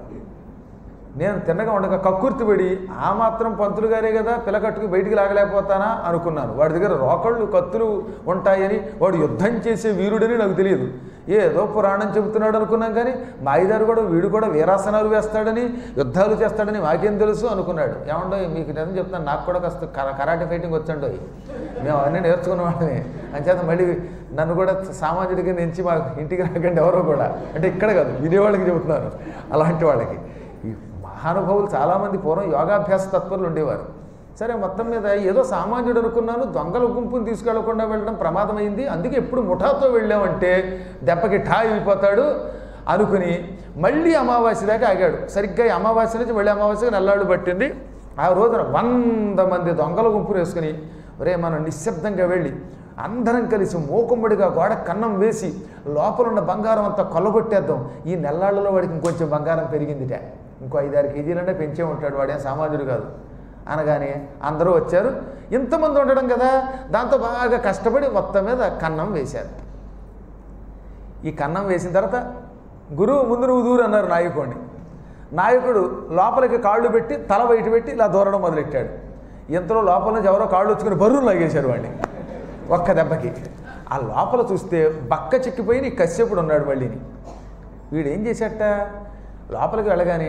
నేను తిన్నగా ఉండగా కక్కుర్తిపడి ఆ మాత్రం పంతులు గారే కదా పిల్లకట్టుకు బయటికి లాగలేకపోతానా అనుకున్నాను. వాడి దగ్గర రోకళ్ళు కత్తులు ఉంటాయని, వాడు యుద్ధం చేసే వీరుడని నాకు తెలియదు. ఏదో పురాణం చెబుతున్నాడు అనుకున్నాం, కానీ మాయిదారు కూడా వీడు కూడా వీరాసనాలు వేస్తాడని, యుద్ధాలు చేస్తాడని మాకేం తెలుసు అనుకున్నాడు. ఏమండో మీకు నిజం చెప్తాను, నాకు కూడా కాస్త కరాటే ఫైటింగ్ వచ్చండో, మేము అవన్నీ నేర్చుకున్నవాళ్ళని. అంచేత మళ్ళీ నన్ను కూడా సామాన్యుడిగా నుంచి మా ఇంటికి రాకండి ఎవరో కూడా, అంటే ఇక్కడ కాదు వినేవాళ్ళకి చెబుతున్నారు. అలాంటి వాళ్ళకి ఈ మహానుభావులు చాలామంది పూర్వం యోగాభ్యాస తత్పరులు ఉండేవారు. సరే మొత్తం మీద ఏదో సామాన్యుడు అనుకున్నాను, దొంగల గుంపుని తీసుకెళ్లకుండా వెళ్ళడం ప్రమాదమైంది, అందుకే ఎప్పుడు ముఠాతో వెళ్ళామంటే దెబ్బకి ఠా అయిపోతాడు అనుకుని మళ్ళీ అమావాస్య దాకా ఆగాడు. సరిగ్గా అమావాస్య నుంచి మళ్ళీ అమావాస్యకి నెల్లాళ్ళు పట్టింది. ఆ రోజున వంద మంది దొంగల గుంపును వేసుకుని ఒరే మనం నిశ్శబ్దంగా వెళ్ళి అందరం కలిసి మూకుమ్మడిగా గోడ కన్నం వేసి లోపల ఉన్న బంగారం అంతా కొల్లగొట్టేద్దాం, ఈ నెల్లాళ్ళలో వాడికి ఇంకొంచెం బంగారం పెరిగిందిట, ఇంకో ఐదారు కేజీలంటే పెంచే ఉంటాడు, వాడేం సామాన్యుడు కాదు అనగానే అందరూ వచ్చారు. ఇంతమంది ఉండడం కదా, దాంతో బాగా కష్టపడి మొత్తం మీద కన్నం వేశారు. ఈ కన్నం వేసిన తర్వాత గురువు ముందు నువ్వు దూరు అన్నారు నాయకుడిని. నాయకుడు లోపలికి కాళ్ళు పెట్టి తల బయట పెట్టి ఇలా దూరడం మొదలెట్టాడు. ఇంతలో లోపల నుంచి ఎవరో కాళ్ళు వచ్చుకుని బర్రులు లాగేశారు వాడిని ఒక్క దెబ్బకి. ఆ లోపల చూస్తే బక్క చిక్కిపోయి నీ కశ్యపుడు ఉన్నాడు మళ్ళీని. వీడు ఏం చేశాట, లోపలికి వెళ్ళగానే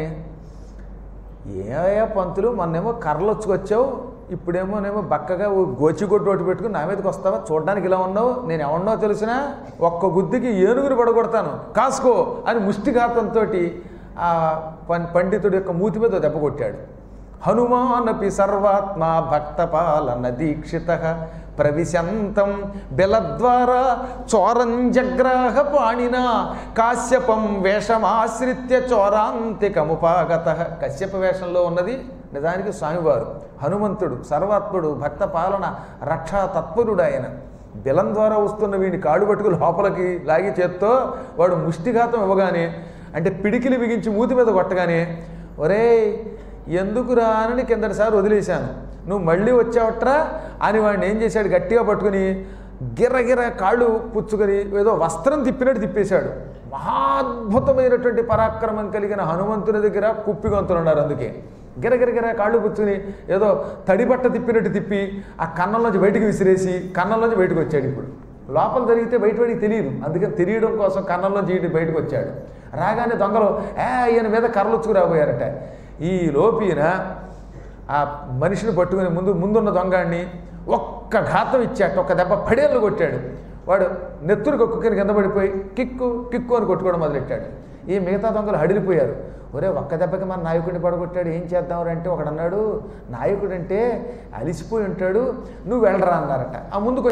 ఏ పంతులు మొన్నేమో కర్రలు వచ్చుకొచ్చావు, ఇప్పుడేమోనేమో బక్కగా గోచిగొడ్డు ఒకటి పెట్టుకుని నా మీదకి వస్తావా, చూడడానికి ఇలా ఉన్నావు, నేను ఎవన్నో తెలిసినా ఒక్క గుద్దికి ఏనుగుని పడగొడతాను కాసుకో అని ముష్టిఘాతంతో ఆ పండితుడి యొక్క మూతి మీద దెబ్బ కొట్టాడు. హనుమానపి సర్వాత్మ భక్తపాలన దీక్షిత ప్రవిశంతం బెలద్వారా చోరంజగ్రాహ పాణినా కాశ్యపం వేషమాశ్రిత్య చోరాంతికముపాగత. కశ్యప వేషంలో ఉన్నది నిజానికి స్వామివారు. హనుమంతుడు సర్వాత్ముడు, భక్త పాలన రక్షా తత్పరుడు ఆయన. బెలం ద్వారా వస్తున్న వీడిని కాడు పట్టుకు లోపలికి లాగి చేత్తో వాడు ముష్టిఘాతం ఇవ్వగానే, అంటే పిడికిలి బిగించి మూతి మీద కొట్టగానే, ఒరే ఎందుకురా అని కిందటిసారి వదిలేశాను, నువ్వు మళ్ళీ వచ్చావట్రా అని వాడిని ఏం చేశాడు, గట్టిగా పట్టుకుని గిర్రగిర్ర కాళ్ళు పుచ్చుకొని ఏదో వస్త్రం తిప్పినట్టు తిప్పేశాడు. మహాద్భుతమైనటువంటి పరాక్రమం కలిగిన హనుమంతుని దగ్గర కుప్పిగొంతులు ఉన్నారు. అందుకే గిరగిరగిర కాళ్ళు పుచ్చుకుని ఏదో తడిబట్ట తిప్పినట్టు తిప్పి ఆ కన్నంలోంచి బయటికి విసిరేసి కన్నంలోంచి బయటకు వచ్చాడు. ఇప్పుడు లోపల జరిగితే బయట వాడికి తెలియదు, అందుకని తెలియడం కోసం కన్నంలోంచి ఇంటి బయటకు వచ్చాడు. రాగానే దొంగలు ఏ ఈయన మీద కర్రలుచ్చుకు రాబోయారట. ఈ లోపీన ఆ మనిషిని పట్టుకుని ముందు ముందున్న దొంగాడిని ఒక్క ఘాతం ఇచ్చాట, ఒక్క దెబ్బ పడేళ్ళు కొట్టాడు. వాడు నెత్తురు కొక్కుని కింద పడిపోయి కిక్కు కిక్కు అని కొట్టుకోవడం మొదలెట్టాడు. ఈ మిగతా దొంగలు హడిలిపోయారు. ఒరే ఒక్క దెబ్బకి మన నాయకుడిని పడగొట్టాడు, ఏం చేద్దామని అంటే ఒకడు అన్నాడు, నాయకుడు అంటే అలిసిపోయి ఉంటాడు, నువ్వు వెళ్ళరా అన్నారట. ఆ ముందు